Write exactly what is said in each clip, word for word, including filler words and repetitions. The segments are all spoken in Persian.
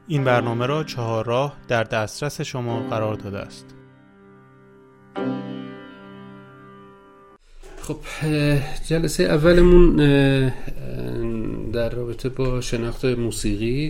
این برنامه را چهارراه در دسترس شما قرار داده است. خب جلسه اولمون در رابطه با شناخت موسیقی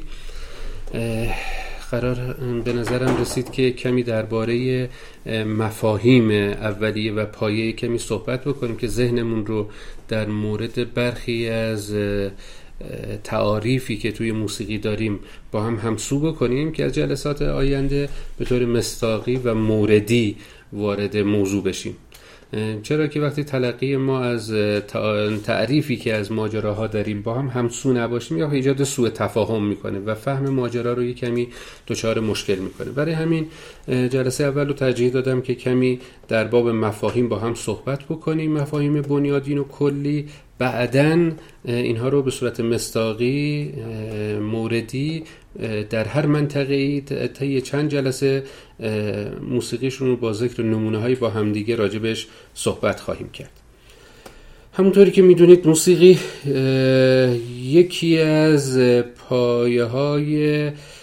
قرار به نظرم رسید که کمی درباره مفاهیم اولیه و پایه کمی صحبت بکنیم که ذهنمون رو در مورد برخی از تعاریفی که توی موسیقی داریم با هم همسو بکنیم که از جلسات آینده به طور مصداقی و موردی وارد موضوع بشیم. چرا که وقتی تلقی ما از تعریفی که از ماجراها داریم با هم همسو نباشیم یا ایجاد سوء تفاهم میکنه و فهم ماجرا رو یک کمی دچار مشکل میکنه. برای همین جلسه اول رو ترجیح دادم که کمی در باب مفاهیم با هم صحبت بکنیم، مفاهیم بنیادین و کلی، بعدن اینها رو به صورت مصداقی موردی در هر منطقه‌ای طی چند جلسه موسیقیشون رو با ذکر نمونه‌هایی با همدیگه راجبش صحبت خواهیم کرد. همونطوری که میدونید موسیقی یکی از پایه‌های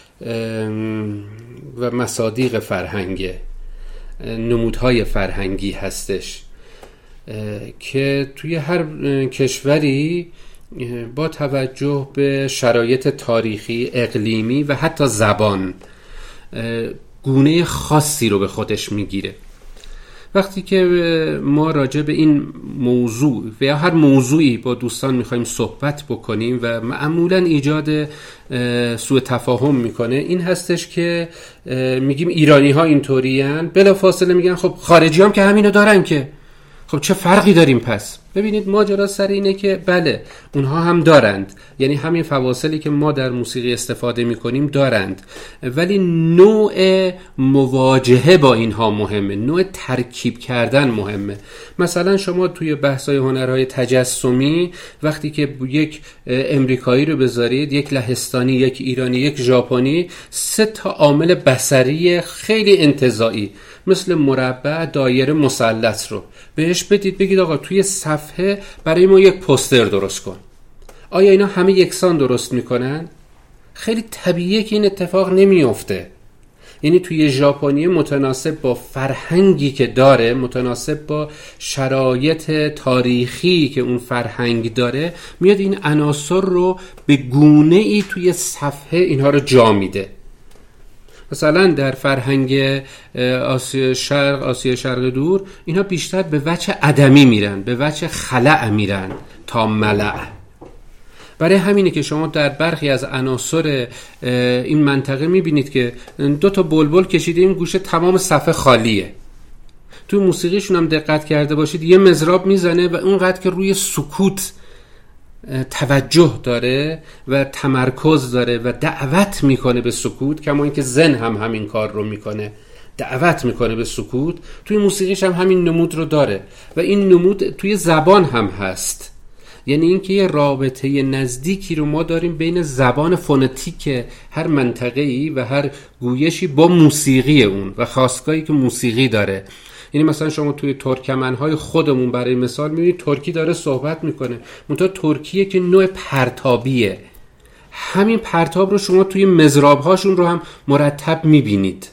و مصادیق فرهنگه، نمودهای فرهنگی هستش که توی هر کشوری با توجه به شرایط تاریخی، اقلیمی و حتی زبان گونه خاصی رو به خودش میگیره. وقتی که ما راجع به این موضوع و یا هر موضوعی با دوستان میخوایم صحبت بکنیم و معمولاً ایجاد سوء تفاهم میکنه این هستش که میگیم ایرانی ها اینطورین، بلافاصله میگن خب خارجی هم که همینو دارن که خب چه فرقی داریم پس؟ ببینید ماجرا سر اینه که بله اونها هم دارند، یعنی همین فواصلی که ما در موسیقی استفاده میکنیم دارند، ولی نوع مواجهه با اینها مهمه، نوع ترکیب کردن مهمه. مثلا شما توی بحث‌های هنرهای تجسمی وقتی که یک امریکایی رو بذارید، یک لهستانی، یک ایرانی، یک ژاپنی، سه تا عامل بصری خیلی انتزاعی مثل مربع، دایره، مثلث رو بهش بدید، بگید آقا توی صفحه برای ما یک پوستر درست کن. آیا اینا همه یکسان درست میکنن؟ خیلی طبیعیه که این اتفاق نمیفته. یعنی توی ژاپنی متناسب با فرهنگی که داره، متناسب با شرایط تاریخی که اون فرهنگ داره، میاد این عناصر رو به گونه ای توی صفحه اینها رو جا میده. مثلا در فرهنگ آسیا شرق، آسیا شرق دور، اینها بیشتر به وجه عدمی میرن، به وجه خلأ میرن تا ملأ. برای همینه که شما در برخی از عناصر این منطقه میبینید که دو تا بلبل کشیده این گوشه تمام صفحه خالیه. توی موسیقیشون هم دقت کرده باشید یه مضراب میزنه و اونقدر که روی سکوت توجه داره و تمرکز داره و دعوت میکنه به سکوت، کما اینکه زن هم همین کار رو میکنه، دعوت میکنه به سکوت. توی موسیقیش هم همین نمود رو داره و این نمود توی زبان هم هست. یعنی اینکه یه رابطه نزدیکی رو ما داریم بین زبان فونتیک هر منطقه‌ای و هر گویشی با موسیقی اون و خاصگاهی که موسیقی داره. یعنی مثلا شما توی ترکمن‌های خودمون برای مثال می‌بینید ترکی داره صحبت میکنه، منتها ترکیه که نوع پرتابیه، همین پرتاب رو شما توی مضراب‌هاشون رو هم مرتب می‌بینید.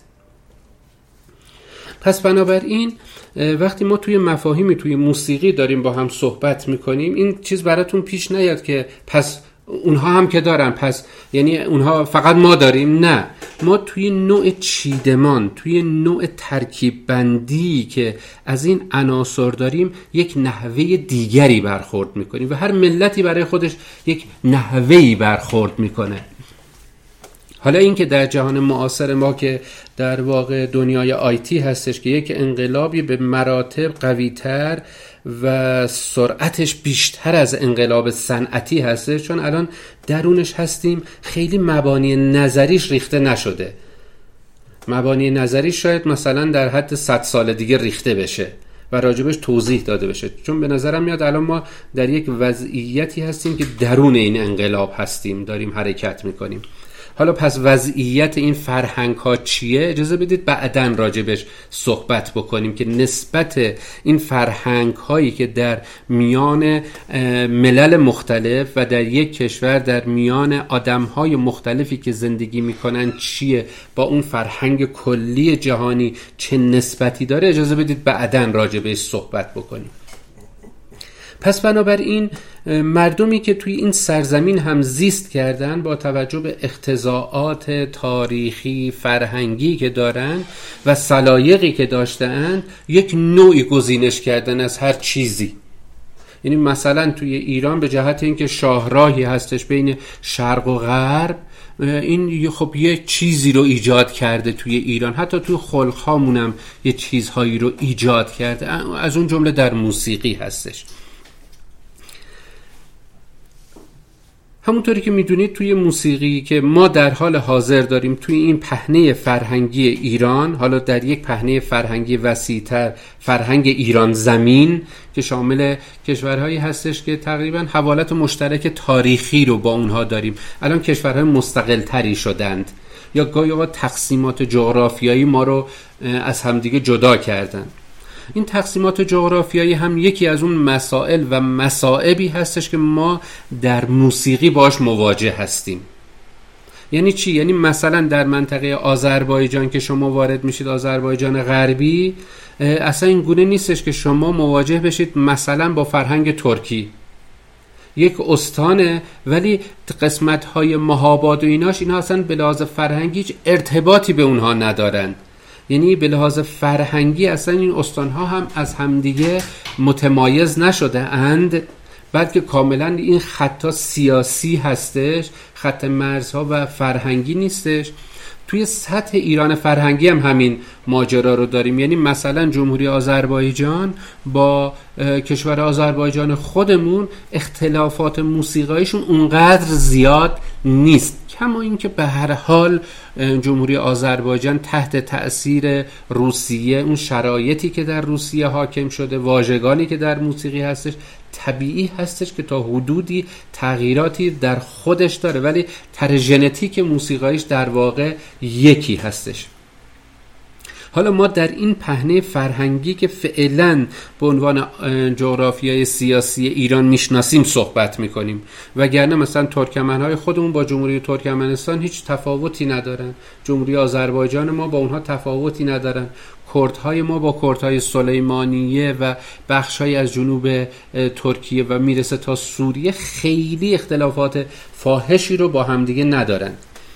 پس بنابراین وقتی ما توی مفاهیمی توی موسیقی داریم با هم صحبت میکنیم این چیز براتون پیش نیاد که پس اونها هم که دارن پس یعنی اونها فقط ما داریم. نه، ما توی نوع چیدمان، توی نوع ترکیب بندی که از این عناصر داریم یک نحوه دیگری برخورد میکنیم و هر ملتی برای خودش یک نحوهی برخورد میکنه. حالا این که در جهان معاصر ما که در واقع دنیای آیتی هستش که یک انقلابی به مراتب قوی‌تر و سرعتش بیشتر از انقلاب صنعتی هستش، چون الان درونش هستیم، خیلی مبانی نظریش ریخته نشده. مبانی نظریش شاید مثلا در حد صد سال دیگه ریخته بشه و راجبش توضیح داده بشه، چون به نظرم میاد الان ما در یک وضعیتی هستیم که درون این انقلاب هستیم، داریم حرکت میکنیم. حالا پس وضعیت این فرهنگ ها چیه؟ اجازه بدید بعداً راجبش صحبت بکنیم که نسبت این فرهنگ هایی که در میان ملل مختلف و در یک کشور در میان آدم های مختلفی که زندگی میکنن چیه، با اون فرهنگ کلی جهانی چه نسبتی داره. اجازه بدید بعداً راجبش صحبت بکنیم. پس بنابراین مردمی که توی این سرزمین هم زیست کردن با توجه به اقتضاعات تاریخی فرهنگی که دارن و سلایقی که داشتن یک نوعی گزینش کردن از هر چیزی. یعنی مثلا توی ایران به جهت اینکه شاهراهی هستش بین شرق و غرب، این خب یه چیزی رو ایجاد کرده توی ایران، حتی توی خلق‌هامون هم یه چیزهایی رو ایجاد کرده، از اون جمله در موسیقی هستش. همونطوری که میدونید توی موسیقی که ما در حال حاضر داریم توی این پهنه فرهنگی ایران، حالا در یک پهنه فرهنگی وسیع‌تر، فرهنگ ایران زمین که شامل کشورهایی هستش که تقریباً حوالت مشترک تاریخی رو با اونها داریم. الان کشورهای مستقل تری شدند یا گاهی اوقات تقسیمات جغرافیایی ما رو از همدیگه جدا کردن. این تقسیمات جغرافیایی هم یکی از اون مسائل و مصائبی هستش که ما در موسیقی باش مواجه هستیم. یعنی چی؟ یعنی مثلا در منطقه آذربایجان که شما وارد میشید، آذربایجان غربی، اصلا این گونه نیستش که شما مواجه بشید مثلا با فرهنگ ترکی. یک استانه ولی قسمت‌های مهاباد و ایناش اینا اصلا به لحاظ فرهنگی هیچ ارتباطی به اونها ندارن. یعنی به لحاظ فرهنگی اصلا این استانها هم از همدیگه متمایز نشده اند، بلکه کاملا این خطا سیاسی هستش، خط مرزها و فرهنگی نیستش. توی سطح ایران فرهنگی هم همین ماجرا رو داریم. یعنی مثلا جمهوری آذربایجان با کشور آذربایجان خودمون اختلافات موسیقایشون اونقدر زیاد نیست، کما این که به هر حال جمهوری آذربایجان تحت تأثیر روسیه، اون شرایطی که در روسیه حاکم شده، واژگانی که در موسیقی هستش، طبیعی هستش که تا حدودی تغییراتی در خودش داره، ولی تر ژنتیک موسیقایش در واقع یکی هستش. حالا ما در این پهنه فرهنگی که فعلا به عنوان جغرافیای سیاسی ایران میشناسیم صحبت میکنیم، وگرنه مثلا ترکمنهای خودمون با جمهوری ترکمنستان هیچ تفاوتی ندارن، جمهوری آذربایجان ما با اونها تفاوتی ندارن، کردهای ما با کردهای سلیمانیه و بخشای از جنوب ترکیه و میرسه تا سوریه خیلی اختلافات فاحشی رو با همدیگه ندارن.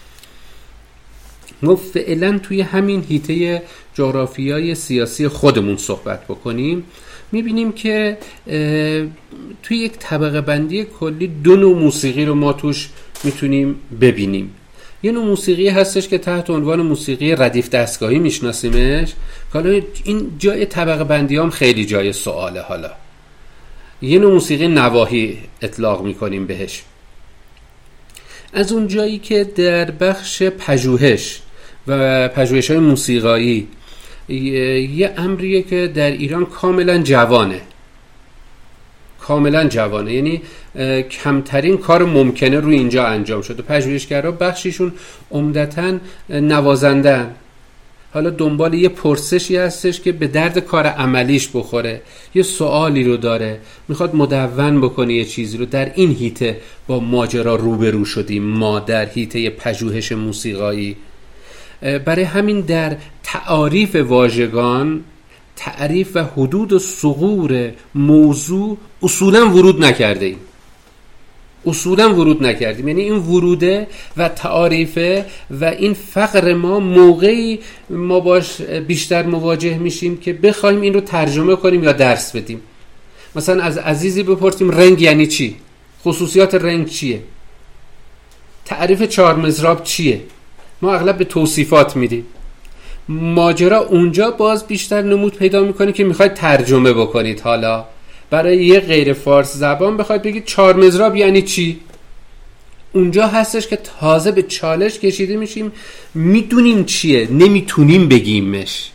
ما فعلا توی همین حیطه جغرافیای سیاسی خودمون صحبت بکنیم، میبینیم که توی یک طبقه بندی کلی دو نوع موسیقی رو ما توش میتونیم ببینیم. یه نوع موسیقی هستش که تحت عنوان موسیقی ردیف دستگاهی میشناسیمش، حالا این جای طبقه بندی هم خیلی جای سواله. حالا یه نوع موسیقی نواحی اطلاق میکنیم بهش. از اون جایی که در بخش پژوهش و پژوهش‌های موسیقایی یه امریه که در ایران کاملا جوانه، کاملا جوانه، یعنی کمترین کار ممکنه روی اینجا انجام شده. پژوهشگرها بخشیشون عمدتاً نوازندن، حالا دنبال یه پرسشی هستش که به درد کار عملیش بخوره، یه سوالی رو داره، میخواد مدون بکنه یه چیزی رو. در این حیطه با ماجرا روبرو شدیم ما در حیطه پژوهش موسیقایی. برای همین در تعاریف واژگان، تعریف و حدود و ثغور موضوع اصولا ورود نکرده ایم. اصولا ورود نکردیم. یعنی این وروده و تعاریفه و این فقر ما موقعی ما باش بیشتر مواجه میشیم که بخوایم این رو ترجمه کنیم یا درس بدیم. مثلا از عزیزی بپرسیم رنگ یعنی چی؟ خصوصیات رنگ چیه؟ تعریف چهار مضراب چیه؟ ما اغلب به توصیفات میدیم. ماجرا اونجا باز بیشتر نمود پیدا میکنه که میخواید ترجمه بکنید. حالا برای یه غیر فارس زبان بخواید بگید چهار مضراب یعنی چی، اونجا هستش که تازه به چالش کشیده میشیم، میدونیم چیه، نمیتونیم بگیمش،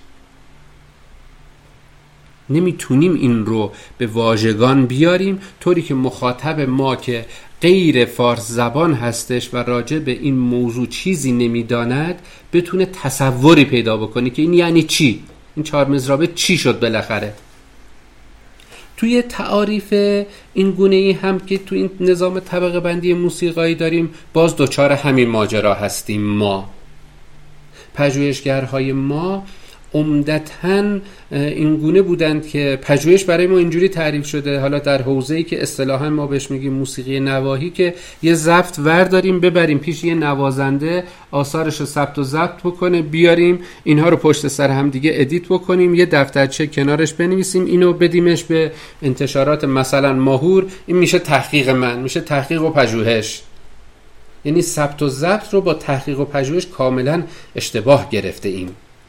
نمیتونیم این رو به واژگان بیاریم طوری که مخاطب ما که غیر فارس زبان هستش و راجع به این موضوع چیزی نمیداند بتونه تصوری پیدا بکنه که این یعنی چی، این چهار مضرابه چی شد بالاخره. توی تعاریف این گونه‌ای هم که تو این نظام طبقه بندی موسیقایی داریم، باز دوچار همین ماجرا هستیم. ما پژوهشگرهای ما عمدتاً این گونه بودند که پژوهش برای ما اینجوری تعریف شده، حالا در حوزه‌ای که اصطلاحاً ما بهش میگیم موسیقی نواحی، که یه ضبط ورداریم ببریم پیش یه نوازنده، آثارش رو ثبت و ضبط بکنه، بیاریم اینها رو پشت سر هم دیگه ادیت بکنیم، یه دفترچه کنارش بنویسیم، اینو بدیمش به انتشارات مثلا ماهور، این میشه تحقیق من، میشه تحقیق و پژوهش. یعنی ثبت و ضبط رو با تحقیق و پژوهش کاملا اشتباه گرفته ایم.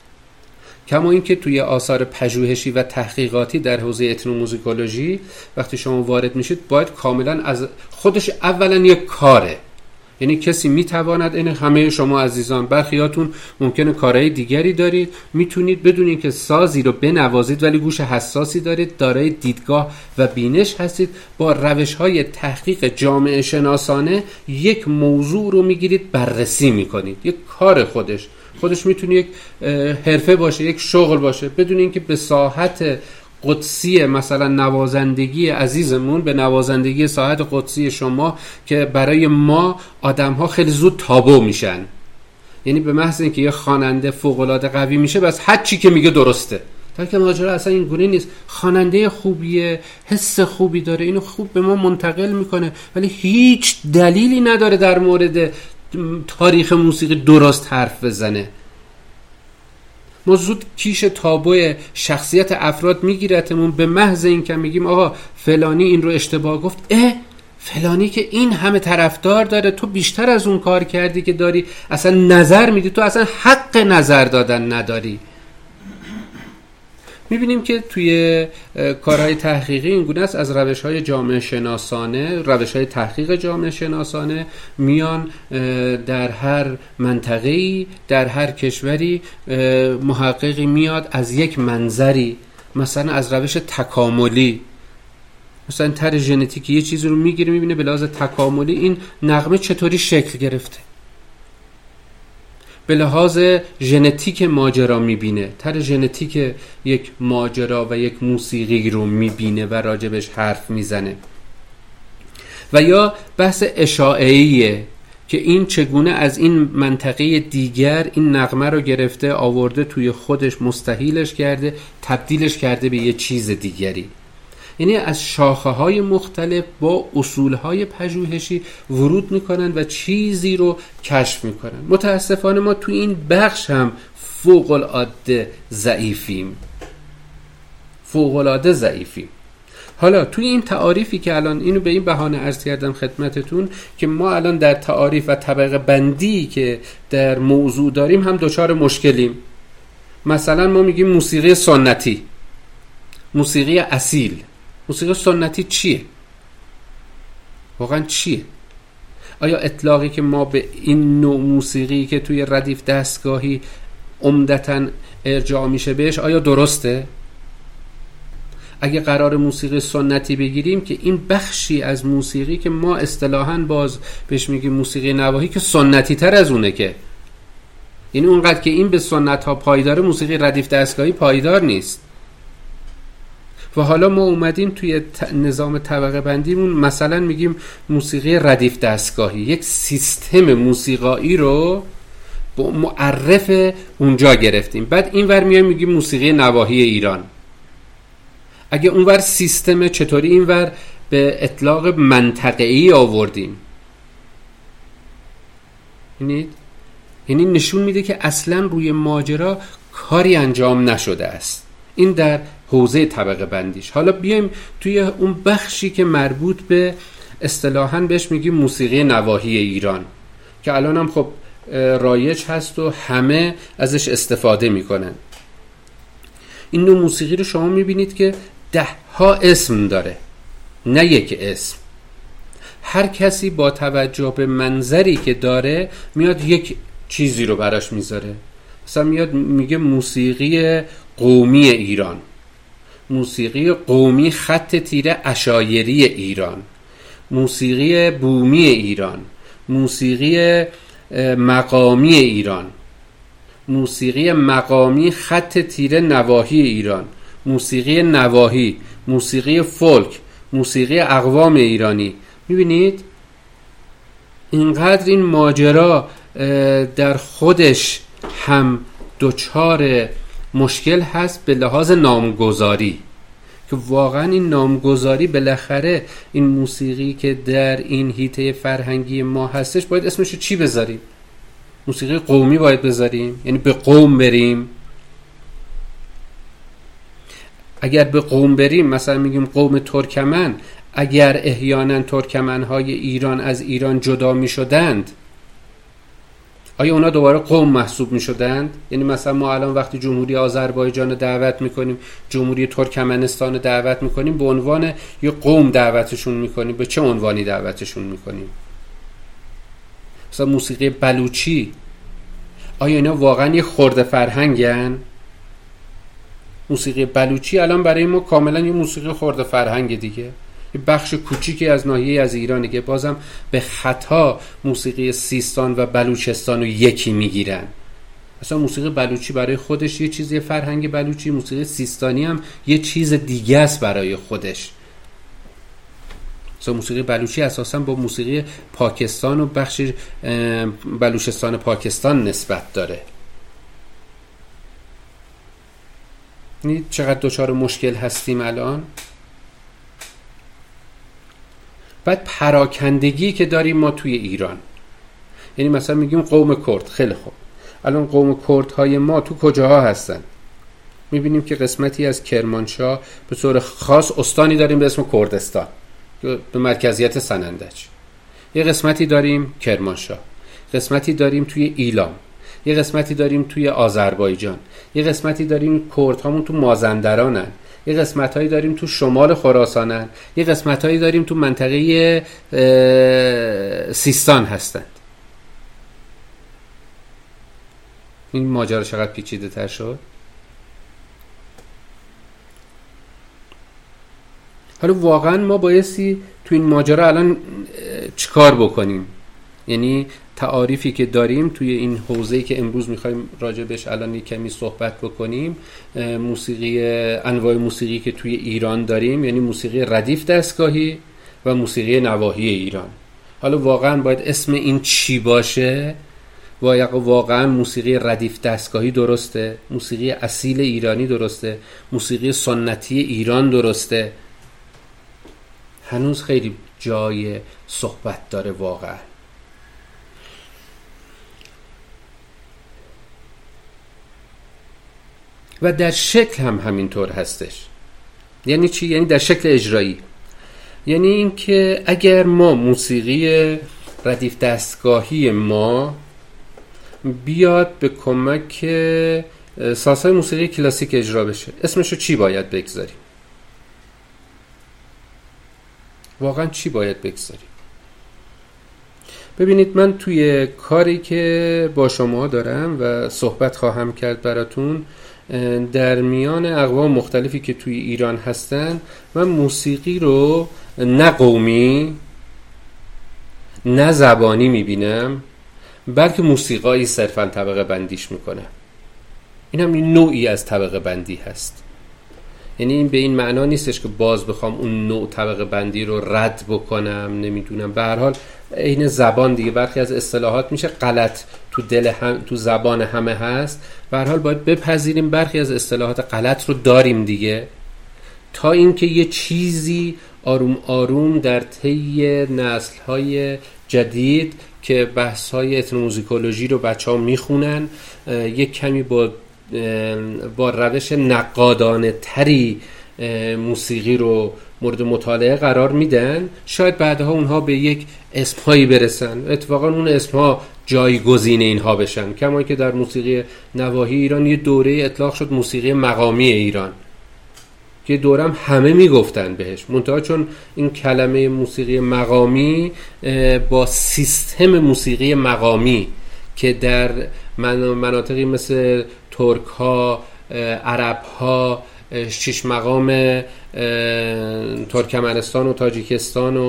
کما این که توی آثار پژوهشی و تحقیقاتی در حوزه اتنوموزیکولوژی وقتی شما وارد میشید باید کاملا از خودش اولا یک کاره، یعنی کسی میتواند، این همه شما عزیزان برخیاتون ممکنه کارهای دیگری دارید، میتونید بدون اینکه سازی رو بنوازید ولی گوش حساسی دارید، دارای دیدگاه و بینش هستید، با روش‌های تحقیق جامعه شناسانه یک موضوع رو میگیرید بررسی میکنید. یک کار خودش خودش میتونه یک حرفه باشه، یک شغل باشه، بدون اینکه به ساحت قدسی مثلا نوازندگی عزیزمون به نوازندگی ساحت قدسی شما که برای ما آدم‌ها خیلی زود تابو میشن. یعنی به محض اینکه یه خواننده فوق‌العاده قوی میشه بس هر چی که میگه درسته، تا که ماجرا اصلا این گونه نیست. خواننده خوبیه، حس خوبی داره، اینو خوب به ما منتقل میکنه، ولی هیچ دلیلی نداره در مورد تاریخ موسیقی درست حرف بزنه. ما زود کیش تابوی شخصیت افراد میگیرتمون به محض این که میگیم آقا فلانی این رو اشتباه گفت، اه فلانی که این همه طرفدار داره، تو بیشتر از اون کار کردی که داری اصلا نظر میدی، تو اصلا حق نظر دادن نداری. میبینیم که توی کارهای تحقیقی این گونه است، از روش‌های جامعه شناسانه، روش‌های تحقیق جامعه شناسانه میان در هر منطقه‌ای، در هر کشوری محققی میاد از یک منظری، مثلا از روش تکاملی، مثلا تر ژنتیکی یه چیزی رو میگیره میبینه به لحاظ تکاملی این نغمه چطوری شکل گرفته، به لحاظ ژنتیک ماجرا میبینه، تر ژنتیک یک ماجرا و یک موسیقی رو میبینه و راجبش حرف میزنه. و یا بحث اشاعه‌ایه که این چگونه از این منطقه دیگر این نغمه رو گرفته آورده توی خودش مستحیلش کرده، تبدیلش کرده به یه چیز دیگری. یعنی از شاخه‌های مختلف با اصولهای پژوهشی ورود میکنن و چیزی رو کشف میکنن. متاسفانه ما تو این بخش هم فوق العاده ضعیفیم، فوق العاده ضعیفیم. حالا توی این تعاریفی که الان اینو به این بهانه عرض کردم خدمتتون که ما الان در تعاریف و طبقه بندی که در موضوع داریم هم دچار مشکلیم. مثلا ما میگیم موسیقی سنتی، موسیقی اصیل. موسیقی سنتی چیه؟ واقعا چیه؟ آیا اطلاقی که ما به این نوع موسیقی که توی ردیف دستگاهی عمدتاً ارجاع میشه بهش آیا درسته؟ اگه قرار موسیقی سنتی بگیریم که این بخشی از موسیقی که ما اصطلاحاً باز بهش میگیم موسیقی نواحی که سنتی تر از اونه، که یعنی اونقدر که این به سنت ها پایداره موسیقی ردیف دستگاهی پایدار نیست. و حالا ما اومدیم توی نظام طبقه بندیمون مثلا میگیم موسیقی ردیف دستگاهی، یک سیستم موسیقایی رو با معرف اونجا گرفتیم، بعد اینور میایم میگیم موسیقی نواحی ایران. اگه اونور سیستم چطوری اینور به اطلاق منطقه‌ای آوردیم؟ یعنی یعنی نشون میده که اصلا روی ماجرا کاری انجام نشده است. این در حوزه طبقه بندیش. حالا بیایم توی اون بخشی که مربوط به اصطلاحاً بهش میگیم موسیقی نواحی ایران که الان هم خب رایج هست و همه ازش استفاده میکنن. این نوع موسیقی رو شما میبینید که ده ها اسم داره، نه یک اسم. هر کسی با توجه به منظری که داره میاد یک چیزی رو براش میذاره. مثلا میاد میگه موسیقی قومی ایران، موسیقی قومی خط تیره عشایری ایران، موسیقی بومی ایران، موسیقی مقامی ایران، موسیقی مقامی خط تیره نواحی ایران، موسیقی نواحی، موسیقی فولک، موسیقی اقوام ایرانی. میبینید اینقدر این ماجرا در خودش هم دچار مشکل هست به لحاظ نامگذاری، که واقعا این نامگذاری بالاخره این موسیقی که در این حیطه فرهنگی ما هستش باید اسمش چی بذاریم؟ موسیقی قومی باید بذاریم؟ یعنی به قوم بریم؟ اگر به قوم بریم، مثلا میگیم قوم ترکمن، اگر احیانا ترکمن‌های ایران از ایران جدا می‌شدند، آیا اونا دوباره قوم محسوب می‌شدند؟ یعنی مثلا ما الان وقتی جمهوری آذربایجان رو دعوت می‌کنیم، جمهوری ترکمنستان رو دعوت می‌کنیم، به عنوان یه قوم دعوتشون می‌کنیم. به چه عنوانی دعوتشون می‌کنیم؟ مثلا موسیقی بلوچی، آیا اینا واقعا یه خرده فرهنگن؟ موسیقی بلوچی الان برای ما کاملا یه موسیقی خرده فرهنگ دیگه، یه بخش کوچیکی از ناحیه از ایرانه که بازم به خطا موسیقی سیستان و بلوچستان رو یکی میگیرن. مثلا موسیقی بلوچی برای خودش یه چیزی فرهنگ بلوچی، موسیقی سیستانی هم یه چیز دیگه است برای خودش. مثلا موسیقی بلوچی اساسا با موسیقی پاکستان و بخش بلوچستان پاکستان نسبت داره. این چقدر دچار مشکل هستیم الان. بعد پراکندگی که داریم ما توی ایران، یعنی مثلا میگیم قوم کرد، خیلی خوب، الان قوم کردهای ما تو کجاها هستن؟ میبینیم که قسمتی از کرمانشاه به طور خاص استانی داریم به اسم کردستان به مرکزیت سنندج، یه قسمتی داریم کرمانشاه، قسمتی داریم توی ایلام، یه قسمتی داریم توی آذربایجان، یه قسمتی داریم کردهامون تو مازندرانن، یه قسمتایی داریم تو شمال خراسانن، یه قسمتایی داریم تو منطقه سیستان هستند. این ماجرا چقدر پیچیده تر شد. حالا واقعا ما بایستی تو این ماجرا الان چیکار بکنیم؟ یعنی تعاریفی که داریم توی این حوزه‌ای که امروز می‌خوایم راجع بهش الان یک کمی صحبت بکنیم، موسیقی، انواع موسیقی که توی ایران داریم، یعنی موسیقی ردیف دستگاهی و موسیقی نواحی ایران. حالا واقعا باید اسم این چی باشه؟ واقعا موسیقی ردیف دستگاهی درسته؟ موسیقی اصیل ایرانی درسته؟ موسیقی سنتی ایران درسته؟ هنوز خیلی جای صحبت داره واقعا. و در شکل هم همینطور هستش. یعنی چی؟ یعنی در شکل اجرایی. یعنی این که اگر ما موسیقی ردیف دستگاهی ما بیاد به کمک سازهای موسیقی کلاسیک اجرا بشه، اسمشو چی باید بگذاریم؟ واقعا چی باید بگذاریم؟ ببینید، من توی کاری که با شما دارم و صحبت خواهم کرد براتون در میان اقوام مختلفی که توی ایران هستن، من موسیقی رو نه قومی نه زبانی میبینم، بلکه موسیقایی صرفاً طبقه بندیش میکنم. این هم این نوعی از طبقه بندی هست. یعنی این به این معنا نیستش که باز بخوام اون نوع طبقه بندی رو رد بکنم، نمیدونم، به هر حال این زبان دیگه برخی از اصطلاحات میشه غلط تو دل هم، تو زبان همه هست. به هر حال باید بپذیریم برخی از اصطلاحات غلط رو داریم دیگه، تا اینکه یه چیزی آروم آروم در طی نسل‌های جدید که بحث‌های etnomusicology رو بچه‌ها میخونن، یک کمی با با روش نقادانه تری موسیقی رو مورد مطالعه قرار میدن، شاید بعدها اونها به یک اسمهایی برسن، اتفاقا اون اسمها جایگزین اینها بشن. کما که در موسیقی نواحی ایران یه دوره اطلاق شد موسیقی مقامی ایران، که دورم همه میگفتن بهش، منتها چون این کلمه موسیقی مقامی با سیستم موسیقی مقامی که در مناطقی مثل ترک ها، عرب ها، شش مقام ترکمنستان و تاجیکستان و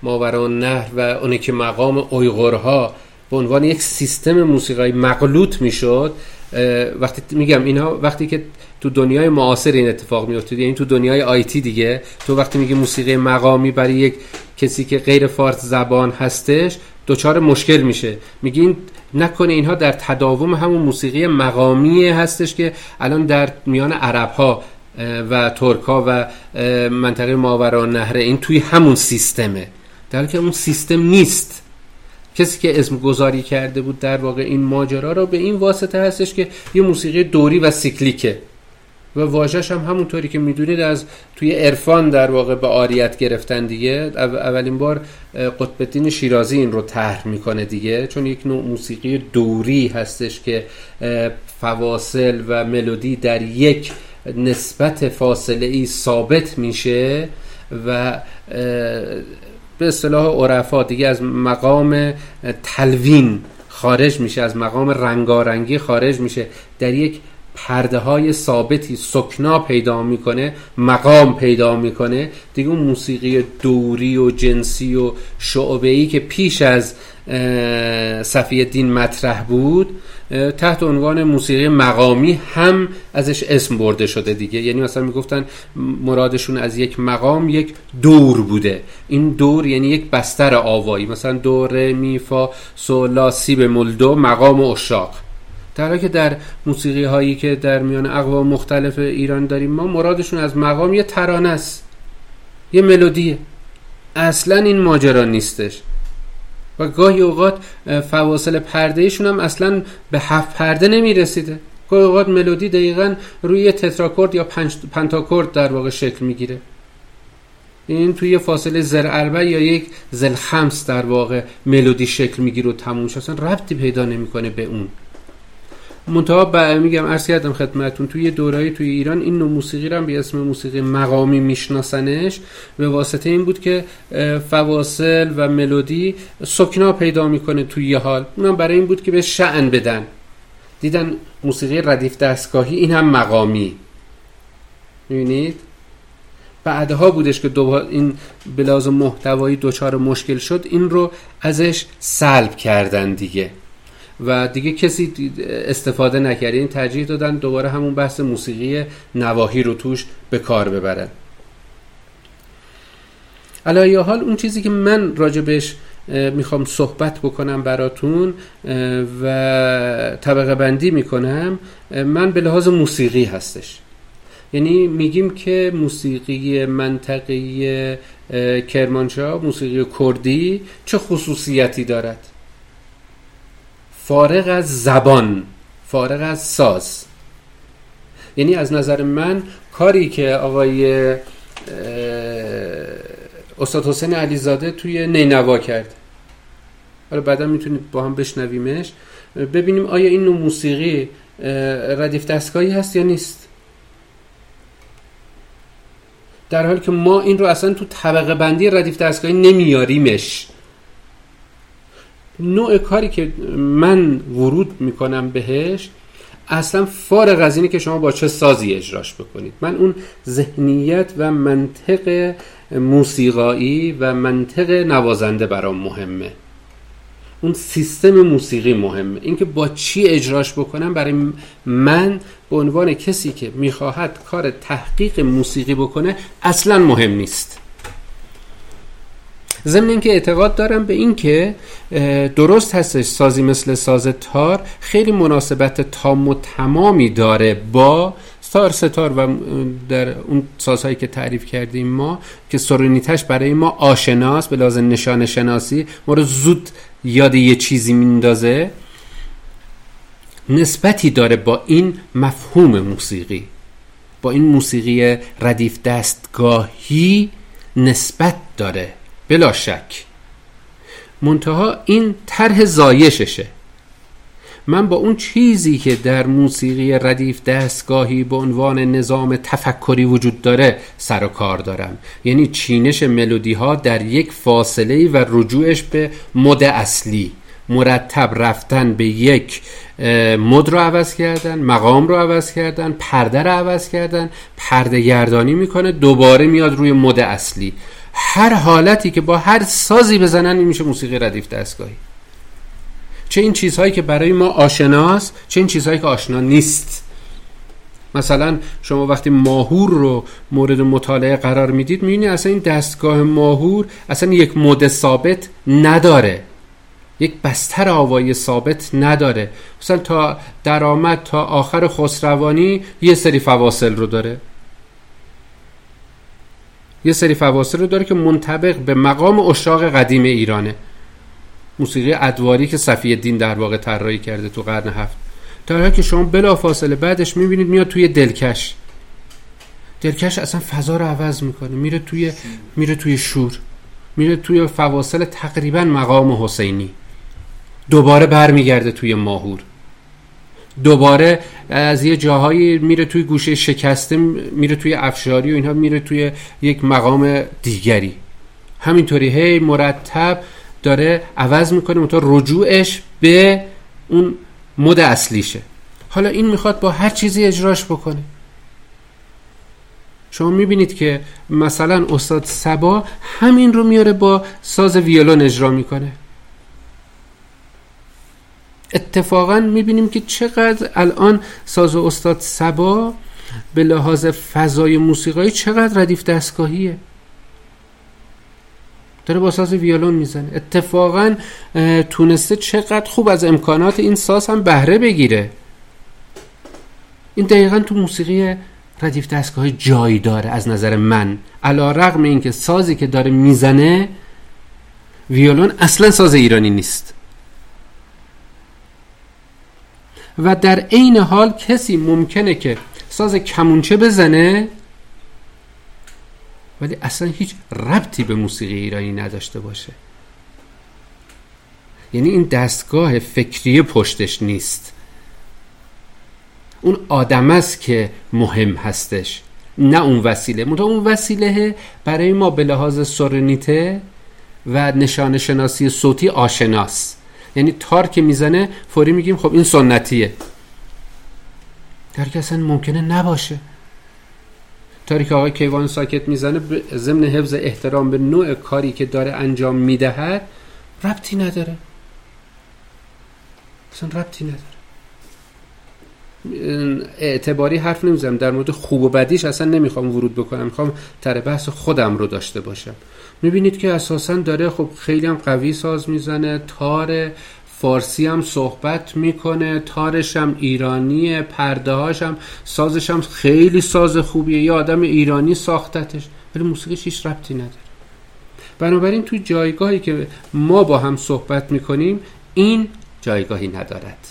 ماورالنهر و اونه که مقام اویغورها به عنوان یک سیستم موسیقی مغلوط میشد. وقتی میگم اینها وقتی که تو دنیای معاصر این اتفاق میفته، یعنی تو دنیای آیتی دیگه، تو وقتی میگی موسیقی مقامی برای یک کسی که غیر فارس زبان هستش دچار مشکل میشه. میگین نکنه اینها در تداوم همون موسیقی مقامی هستش که الان در میان عرب‌ها و ترک‌ها و منطقه ماورالنهر این توی همون سیستمه، در حالی که اون سیستم نیست. کسی که اسم گذاری کرده بود در واقع این ماجرا رو به این واسطه هستش که یه موسیقی دوری و سیکلیکه و واژه‌ش هم همونطوری که میدونید از توی عرفان در واقع به عاریت گرفتن دیگه. اولین بار قطب الدین شیرازی این رو طرح میکنه دیگه، چون یک نوع موسیقی دوری هستش که فواصل و ملودی در یک نسبت فاصله ای ثابت میشه و به اصطلاح عرفا دیگه از مقام تلوین خارج میشه، از مقام رنگارنگی خارج میشه، در یک پرده های ثابتی سکنا پیدا میکنه، مقام پیدا میکنه دیگه. اون موسیقی دوری و جنسی و شعبه‌ای که پیش از صفی الدین مطرح بود تحت عنوان موسیقی مقامی هم ازش اسم برده شده دیگه. یعنی مثلا میگفتن مرادشون از یک مقام یک دور بوده. این دور یعنی یک بستر آوایی، مثلا دو ره می فا سول لا سی بمول دو مقام عشاق. در حالی که در موسیقی هایی که در میان اقوام مختلف ایران داریم ما مرادشون از مقام یه ترانه است، یه ملودیه. اصلا این ماجرا نیستش و گاهی اوقات فواصل پردهشون هم اصلا به هفت پرده نمی رسیده. گاهی اوقات ملودی دقیقاً روی تتراکورد یا پنج پنتاکورد در واقع شکل میگیره. این توی فاصله زر اربع یا یک زل خمس در واقع ملودی شکل میگیره و تموم شد، اصلا ربطی پیدا نمیکنه به اون. منتها با میگم عرض کردم خدمتتون توی دوره‌ای توی ایران این نوع موسیقی رو هم به اسم موسیقی مقامی میشناسنش به واسطه این بود که فواصل و ملودی سکنا پیدا میکنه توی یه حال. اونم برای این بود که به شأن بدن، دیدن موسیقی ردیف دستگاهی این هم مقامی. میبینید بعدها بودش که دوباره این به لحاظ محتوایی دچار مشکل شد، این رو ازش سلب کردن دیگه و دیگه کسی استفاده نکرد. این ترجیح دادن دوباره همون بحث موسیقی نواحی رو توش به کار ببرن. علی حال اون چیزی که من راجبش میخوام صحبت بکنم براتون و طبقه بندی میکنم، من به لحاظ موسیقی هستش. یعنی میگیم که موسیقی منطقی کرمانشاه، موسیقی کردی چه خصوصیتی دارد؟ فارغ از زبان، فارغ از ساز. یعنی از نظر من کاری که آقای استاد حسین علیزاده توی نینوا کرد، حالا بعدا میتونید با هم بشنویمش ببینیم آیا این نوع موسیقی ردیف دستگاهی هست یا نیست، در حالی که ما این رو اصلا تو طبقه بندی ردیف دستگاهی نمیاریمش. نوع کاری که من ورود میکنم بهش اصلا فارغ از اینه که شما با چه سازی اجراش بکنید. من اون ذهنیت و منطق موسیقایی و منطق نوازنده برام مهمه، اون سیستم موسیقی مهمه. اینکه با چی اجراش بکنم برای من به عنوان کسی که میخواهد کار تحقیق موسیقی بکنه اصلا مهم نیست. ضمن اینکه اعتقاد دارم به این که درست هستش سازی مثل ساز تار خیلی مناسبت تام و تمامی داره با تار ستار و در اون سازهایی که تعریف کردیم ما که سرونیتش برای ما آشناست، به لحاظ نشان شناسی ما رو زود یاد یه چیزی میندازه، نسبتی داره با این مفهوم موسیقی، با این موسیقی ردیف دستگاهی نسبت داره بلا شک. منتها این طرح زایششه. من با اون چیزی که در موسیقی ردیف دستگاهی به عنوان نظام تفکری وجود داره سر و کار دارم، یعنی چینش ملودی ها در یک فاصله و رجوعش به مد اصلی، مرتب رفتن به یک مد رو عوض کردن، مقام رو عوض کردن، پرده رو عوض کردن، پرده گردانی میکنه، دوباره میاد روی مد اصلی. هر حالتی که با هر سازی بزنن این میشه موسیقی ردیف دستگاهی. چه این چیزهایی که برای ما آشناست، چه این چیزهایی که آشنا نیست. مثلا شما وقتی ماهور رو مورد مطالعه قرار میدید میبینید اصلا این دستگاه ماهور اصلا یک مد ثابت نداره، یک بستر آوایی ثابت نداره. مثلا تا درآمد تا آخر خسروانی یه سری فواصل رو داره، یه سری فواصل رو داره که منطبق به مقام عشاق قدیم ایرانه. موسیقی ادواری که صفی الدین در واقع طراحی کرده تو قرن هفت، در حالی که شما بلا فاصله بعدش میبینید میاد توی دلکش. دلکش اصلا فضا رو عوض میکنه، میره توی میره توی شور، میره توی فواصل تقریبا مقام حسینی، دوباره برمیگرده توی ماهور، دوباره از یه جاهایی میره توی گوشه شکسته، میره توی افشاری و اینها، میره توی یک مقام دیگری. همینطوری هی مرتب داره عوض میکنه تا رجوعش به اون مد اصلیشه. حالا این میخواد با هر چیزی اجراش بکنه. شما میبینید که مثلا استاد صبا همین رو میاره با ساز ویولون اجرا میکنه. اتفاقا میبینیم که چقدر الان ساز استاد صبا به لحاظ فضای موسیقایی چقدر ردیف دستگاهیه، داره با ساز ویولون میزنه. اتفاقا تونسته چقدر خوب از امکانات این ساز هم بهره بگیره. این دقیقا تو موسیقی ردیف دستگاهی جایی داره از نظر من، علی رغم اینکه سازی که داره میزنه ویولون اصلا ساز ایرانی نیست و در عین حال کسی ممکنه که ساز کمونچه بزنه ولی اصلا هیچ ربطی به موسیقی ایرانی نداشته باشه. یعنی این دستگاه فکری پشتش نیست، اون آدم است که مهم هستش، نه اون وسیله. منتها اون وسیله برای ما به لحاظ سورنیته و نشانه شناسی صوتی آشناست. یعنی تار که میزنه فوری میگیم خب این سنتیه، در که اصلا ممکنه نباشه. تاری که آقای کیوان ساکت میزنه ضمن حفظ احترام به نوع کاری که داره انجام میدهد ربطی نداره، اصلا ربطی نداره. اعتباری حرف نمیزنم در مورد خوب و بدیش، اصلا نمیخوام ورود بکنم، میخوام تر بحث خودم رو داشته باشم. میبینید که اساسا داره خب خیلی هم قوی ساز میزنه، تار فارسی هم صحبت میکنه، تارش هم ایرانیه، پرده هاش هم، سازش هم خیلی ساز خوبیه، یه آدم ایرانی ساختتش، ولی موسیقیش هیچ ربطی نداره. بنابراین توی جایگاهی که ما با هم صحبت میکنیم این جایگاهی ندارد.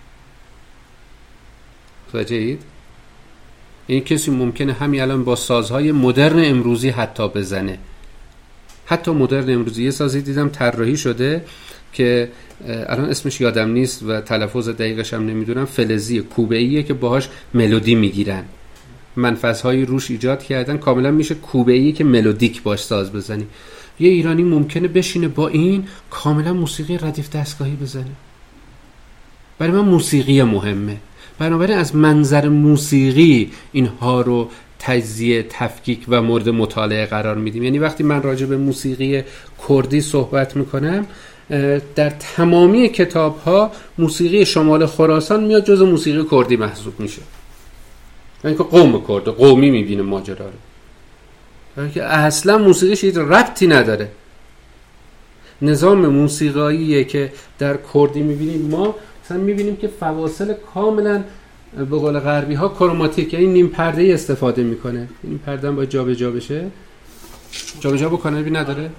متوجهید؟ این کسی ممکنه همین الان با سازهای مدرن امروزی حتی بزنه. حتی مدرن امروزی یه سازی دیدم طراحی شده که الان اسمش یادم نیست و تلفظ دقیقش هم نمیدونم، فلزی کوبه‌ایه که باهاش ملودی میگیرن، منفذهای روش ایجاد کردن، کاملا میشه کوبه‌ای که ملودیک باش ساز بزنی. یه ایرانی ممکنه بشینه با این کاملا موسیقی ردیف دستگاهی بزنه. برای من موسیقی مهمه، بنابراین از منظر موسیقی اینها رو تجزیه، تفکیک و مورد مطالعه قرار میدیم. یعنی وقتی من راجع به موسیقی کردی صحبت میکنم، در تمامی کتاب ها موسیقی شمال خراسان میاد جز موسیقی کردی محسوب میشه، یعنی که قوم کرد قومی میبینه ماجرا رو، یعنی که اصلا موسیقیش هیچ ربطی نداره. نظام موسیقاییه که در کردی میبینیم ما، مثلا میبینیم که فواصل کاملا به قول غربی ها کروماتیک، یعنی نیم پرده استفاده میکنه. این پرده هم باید جا به جا بشه، جا به جا بکنه بی نداره.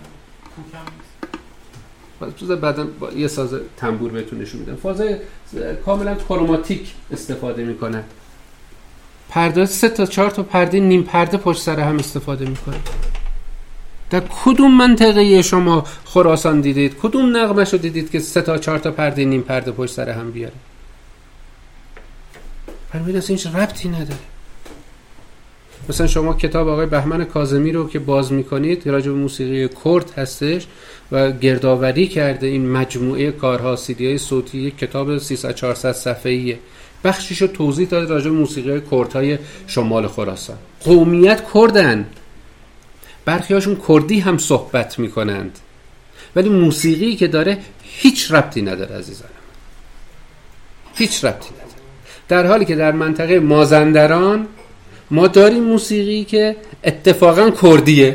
بعدا با یه ساز تنبور بهتون نشون میدم، فاز کاملا کروماتیک استفاده میکنه. پرده سه تا چهار تا پرده نیم پرده پشت سر هم استفاده میکنه. در کدوم منطقه شما خراسان دیدید، کدوم نغمه‌شو دیدید که سه تا چهار تا پرده نیم پرده پشت سر هم بیاره؟ فرمودید اصلا هیچ ربطی نداره. مثلا شما کتاب آقای بهمن کاظمی رو که باز میکنید راجع به موسیقی کرد هستش و گردآوری کرده این مجموعه کارها، سیدی‌های صوتی، یک کتاب سیصد چهارصد صفحه‌ایه، بخشیشو توضیح داده راجع به موسیقی کردهای شمال خراسان. قومیت کردن برخی هاشون کردی هم صحبت میکنند، ولی موسیقی که داره هیچ ربطی نداره عزیزانم، هیچ ربطی نداره. در حالی که در منطقه مازندران ما داریم موسیقی که اتفاقا کردیه،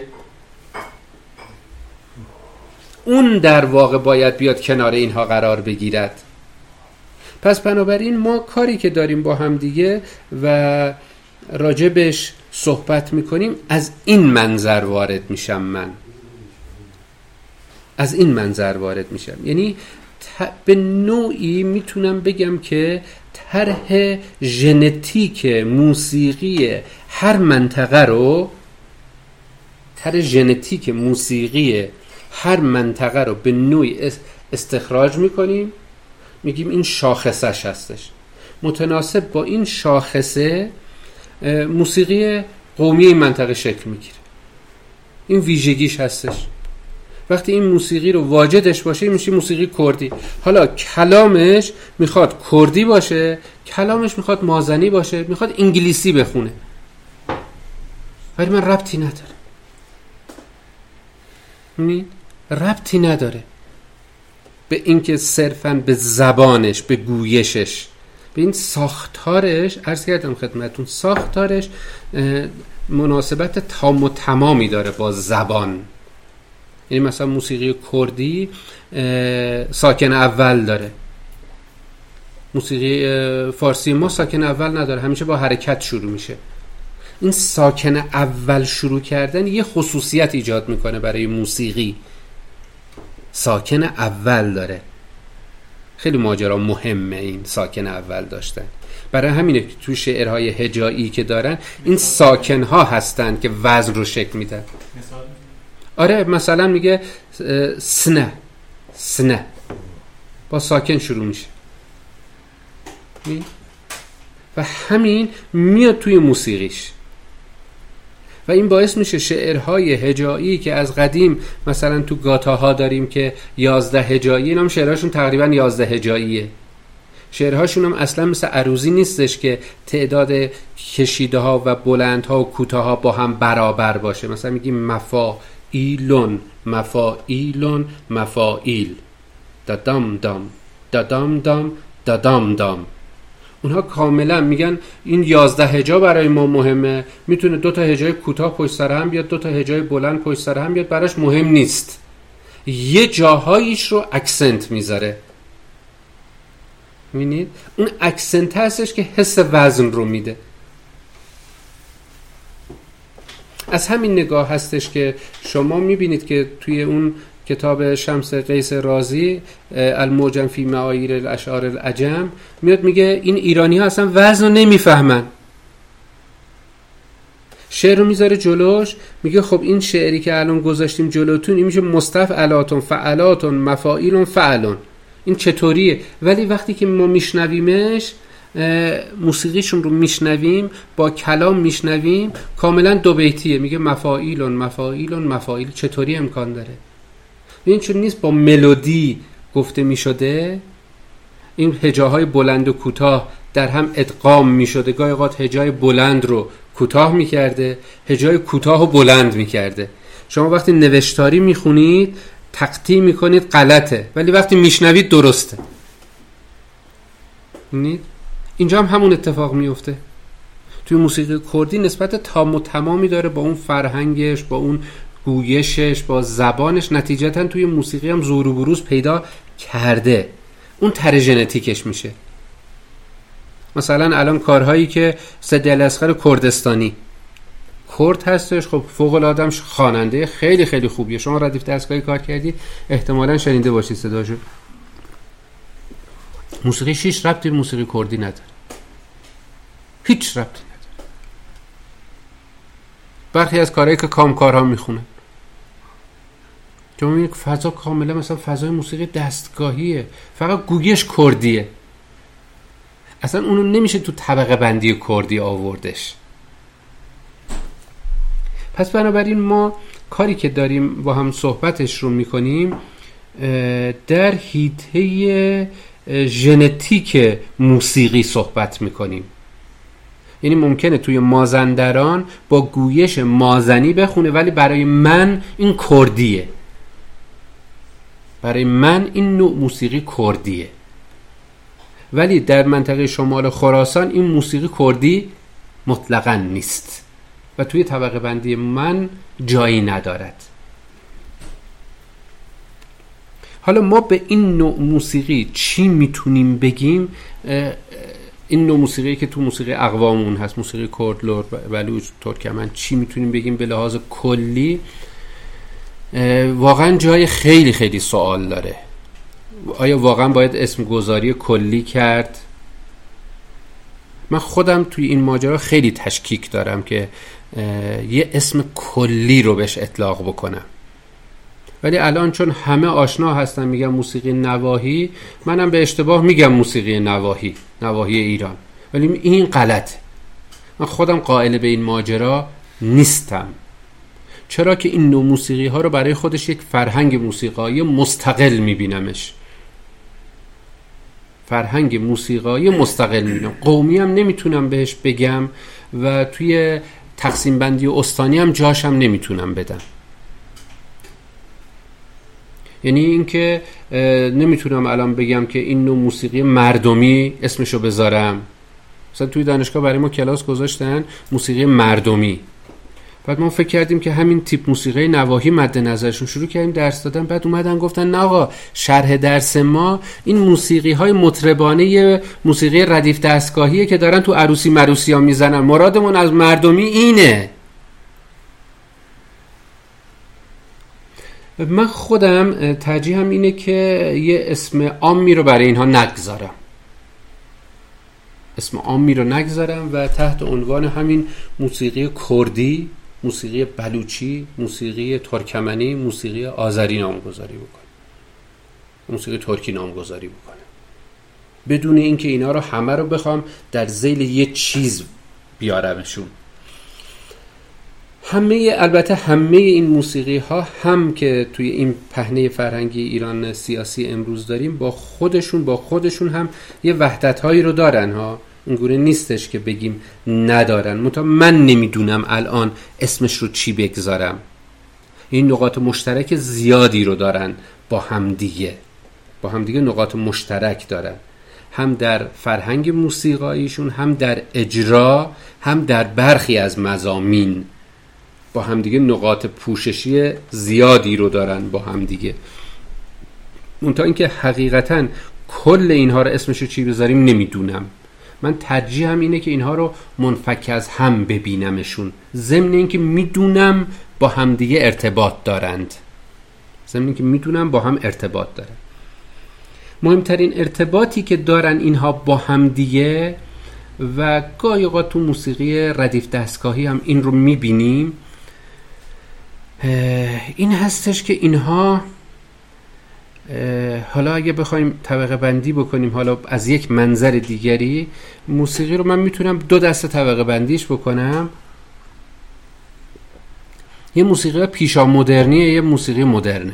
اون در واقع باید بیاد کنار اینها قرار بگیرد. پس بنابراین ما کاری که داریم با هم دیگه و راجبش صحبت میکنیم از این منظر وارد میشم، من از این منظر وارد میشم، یعنی به نوعی میتونم بگم که طرح ژنتیک موسیقی هر منطقه رو طرح ژنتیک موسیقی هر منطقه رو به نوعی استخراج میکنیم، میگیم این شاخصش هستش، متناسب با این شاخصه موسیقی قومی این منطقه شکل میگیره، این ویژگیش هستش. وقتی این موسیقی رو واجدش باشه میشه موسیقی کردی. حالا کلامش میخواد کردی باشه، کلامش میخواد مازنی باشه، میخواد انگلیسی بخونه، ولی من ربطی نداره، می ربطی نداره به اینکه صرفاً به زبانش، به گویشش، به این ساختارش. عرض کردم خدمتون ساختارش مناسبت تام و تمامی داره با زبان. یعنی مثلا موسیقی کردی ساکن اول داره، موسیقی فارسی ما ساکن اول نداره، همیشه با حرکت شروع میشه. این ساکن اول شروع کردن یه خصوصیت ایجاد میکنه برای موسیقی، ساکن اول داره. خیلی ماجرا مهمه این ساکن اول داشتن. برای همینه که تو شعرهای هجایی که دارن این ساکنها هستن که وزن رو شکل میدن. آره مثلا میگه سنه سنه با ساکن شروع میشه و همین میاد توی موسیقیش و این باعث میشه شعرهای هجایی که از قدیم مثلا تو گاتاها داریم که یازده هجایی، این هم شعرهاشون تقریبا یازده هجاییه. شعرهاشون هم اصلا مثل عروضی نیستش که تعداد کشیده ها و بلند ها و کوتاه ها با هم برابر باشه. مثلا میگیم مفاعیلون مفاعیلون مفاعیل دادام دام دادام دام دادام دام. اونها کاملا میگن این یازده هجا برای ما مهمه، میتونه دو تا هجای کوتاه پشت سر هم بیاد، دو تا هجای بلند پشت سر هم بیاد، براش مهم نیست. یه جاهایش رو اکسنت میذاره. میبینید اون اکسنت هستش که حس وزن رو میده. از همین نگاه هستش که شما میبینید که توی اون کتاب شمس قیس رازی المعجم فی معایر الاشعار العجم میاد میگه این ایرانی ها اصلا وزن رو نمیفهمن. شعر رو میذاره جلوش، میگه خب این شعری که الان گذاشتیم جلوتون این میشه مستفعلاتون فعلاتون مفاعیلون فعلون، این چطوریه؟ ولی وقتی که ما میشنویمش، موسیقیشون رو میشنویم، با کلام میشنویم، کاملا دو بیتیه، میگه مفاعیلون مفاعیلون مفاعیل. چطوری امکان داره؟ این چون نیست با ملودی گفته میشده، این هجاهای بلند و کوتاه در هم ادغام میشده، گاهی اوقات هجای بلند رو کوتاه میکرده، هجای کوتاه و بلند میکرده. شما وقتی نوشتاری میخونید تقطیع میکنید غلطه، ولی وقتی میشنوید درسته. ببینید اینجا هم همون اتفاق میفته. توی موسیقی کردی نسبت تام و تمامی داره با اون فرهنگش، با اون گویشش، با زبانش، نتیجتا توی موسیقی هم ظهور و بروز پیدا کرده. اون طرح ژنتیکش میشه. مثلا الان کارهایی که سید الاصغر کردستانی کرد هستش، خب فوق العاده خواننده خیلی خیلی خوبیه. شما ردیف دستگاهی کار کردید احتمالاً شنیده باشید صداشو. موسیقی شیش ربطی به موسیقی کردی نداره، هیچ ربطی نداره. برخی از کارهایی که کامکارها میخونن که میبینید فضا کاملا مثلا فضای موسیقی دستگاهیه، فقط گویش کردیه، اصلا اونو نمیشه تو طبقه بندی کردی آوردش. پس بنابراین ما کاری که داریم با هم صحبتش رو میکنیم در حیطه ژنتیک موسیقی صحبت میکنیم. یعنی ممکنه توی مازندران با گویش مازنی بخونه ولی برای من این کردیه، برای من این نوع موسیقی کردیه. ولی در منطقه شمال خراسان این موسیقی کردی مطلقاً نیست و توی طبقه بندی من جایی ندارد. حالا ما به این نوع موسیقی چی میتونیم بگیم؟ این نوع موسیقی که تو موسیقی اقوامون هست، موسیقی کرد، لر، بلوچ، ترکمن، چی میتونیم بگیم به لحاظ کلی؟ واقعا جای خیلی خیلی سوال داره. آیا واقعا باید اسم گذاری کلی کرد؟ من خودم توی این ماجرا خیلی تشکیک دارم که یه اسم کلی رو بهش اطلاق بکنم. ولی الان چون همه آشنا هستن میگم موسیقی نواحی، منم به اشتباه میگم موسیقی نواحی، نواحی ایران، ولی این غلطه. من خودم قائل به این ماجرا نیستم، چرا که این نوع موسیقی ها رو برای خودش یک فرهنگ موسیقایی مستقل میبینمش. فرهنگ موسیقایی مستقل میبینم، قومی هم نمیتونم بهش بگم و توی تقسیم بندی و استانی هم جاشم نمیتونم بدم. یعنی اینکه نمیتونم الان بگم که این نوع موسیقی مردمی اسمشو بذارم. مثلا توی دانشگاه برای ما کلاس گذاشتن موسیقی مردمی، بعد ما فکر کردیم که همین تیپ موسیقی نواحی مد نظرشون، شروع کردیم درس دادن، بعد اومدن گفتن نه آقا، شرح درس ما این موسیقی های مطربانه موسیقی ردیف دستگاهیه که دارن تو عروسی مروسی ها میزنن، مرادمون از مردمی اینه. من خودم ترجیحم اینه که یه اسم عامی رو برای اینها نگذارم، اسم عامی رو نگذارم و تحت عنوان همین موسیقی کردی، موسیقی بلوچی، موسیقی ترکمنی، موسیقی آذری نامگذاری بکنم، موسیقی ترکی نامگذاری بکنم، بدون اینکه اینا رو همه رو بخوام در ذیل یه چیز بیارمشون. همه البته همه این موسیقی ها هم که توی این پهنه فرهنگی ایران سیاسی امروز داریم با خودشون با خودشون هم یه وحدت هایی رو دارن ها، اینگونه نیستش که بگیم ندارن. منتها من نمیدونم الان اسمش رو چی بگذارم. این نقاط مشترک زیادی رو دارن با همدیگه، با همدیگه نقاط مشترک دارن، هم در فرهنگ موسیقاییشون، هم در اجرا، هم در برخی از مضامین با همدیگه نقاط پوششی زیادی رو دارن با همدیگه. منتها اینکه حقیقتاً کل اینها رو اسمش رو چی بذاریم نمیدونم. من ترجیحم اینه که اینها رو منفک از هم ببینمشون، ضمن اینکه میدونم با همدیگه ارتباط دارند، ضمن اینکه میدونم با هم ارتباط دارن. مهمترین ارتباطی که دارن اینها با همدیگه و گاهی اوقات تو موسیقی ردیف دستگاهی هم این رو میبینیم، این هستش که اینها، حالا اگه بخوایم طبقه بندی بکنیم حالا از یک منظر دیگری، موسیقی رو من میتونم دو دسته طبقه بندیش بکنم. یه موسیقی پیشا مدرنیه، یه موسیقی مدرنه.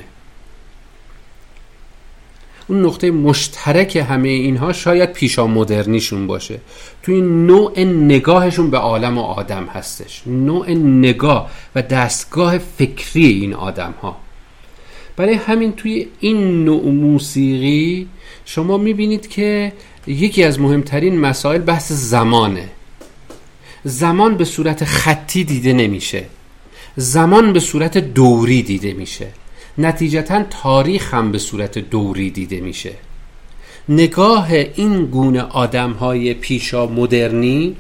اون نقطه مشترک همه اینها شاید پیشا مدرنیشون باشه، توی نوع نگاهشون به عالم و آدم هستش، نوع نگاه و دستگاه فکری این آدم ها. برای همین توی این نوع موسیقی شما میبینید که یکی از مهمترین مسائل بحث زمانه. زمان به صورت خطی دیده نمیشه، زمان به صورت دوری دیده میشه، نتیجتاً تاریخ هم به صورت دوری دیده میشه. نگاه این گونه آدم‌های پیشا مدرنی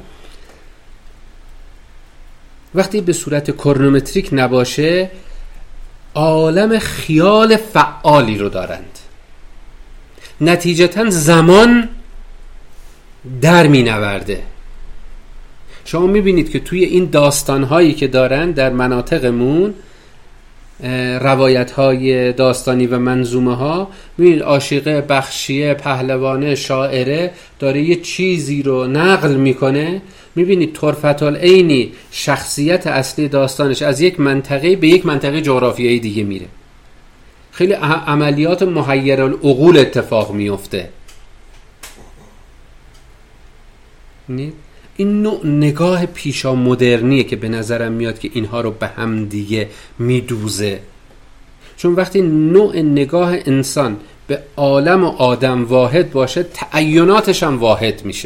وقتی به صورت کرونومتریک نباشه، عالم خیال فعالی رو دارند، نتیجتاً زمان در می نورده. شما می بینید که توی این داستان‌هایی که دارن در مناطقمون، روایت‌های داستانی و منظومه ها، می‌بینید عاشقه، بخشیه، پهلوانه، شاعره داره یه چیزی رو نقل میکنه، می‌بینید طرفت العینی شخصیت اصلی داستانش از یک منطقه به یک منطقه جغرافیایی دیگه میره. خیلی عملیات محیر العقول اتفاق میفته. این نوع نگاه پیشا مدرنیه که به نظرم میاد که اینها رو به هم دیگه میدوزه. چون وقتی نوع نگاه انسان به عالم و آدم واحد باشه، تعیناتش هم واحد میشه،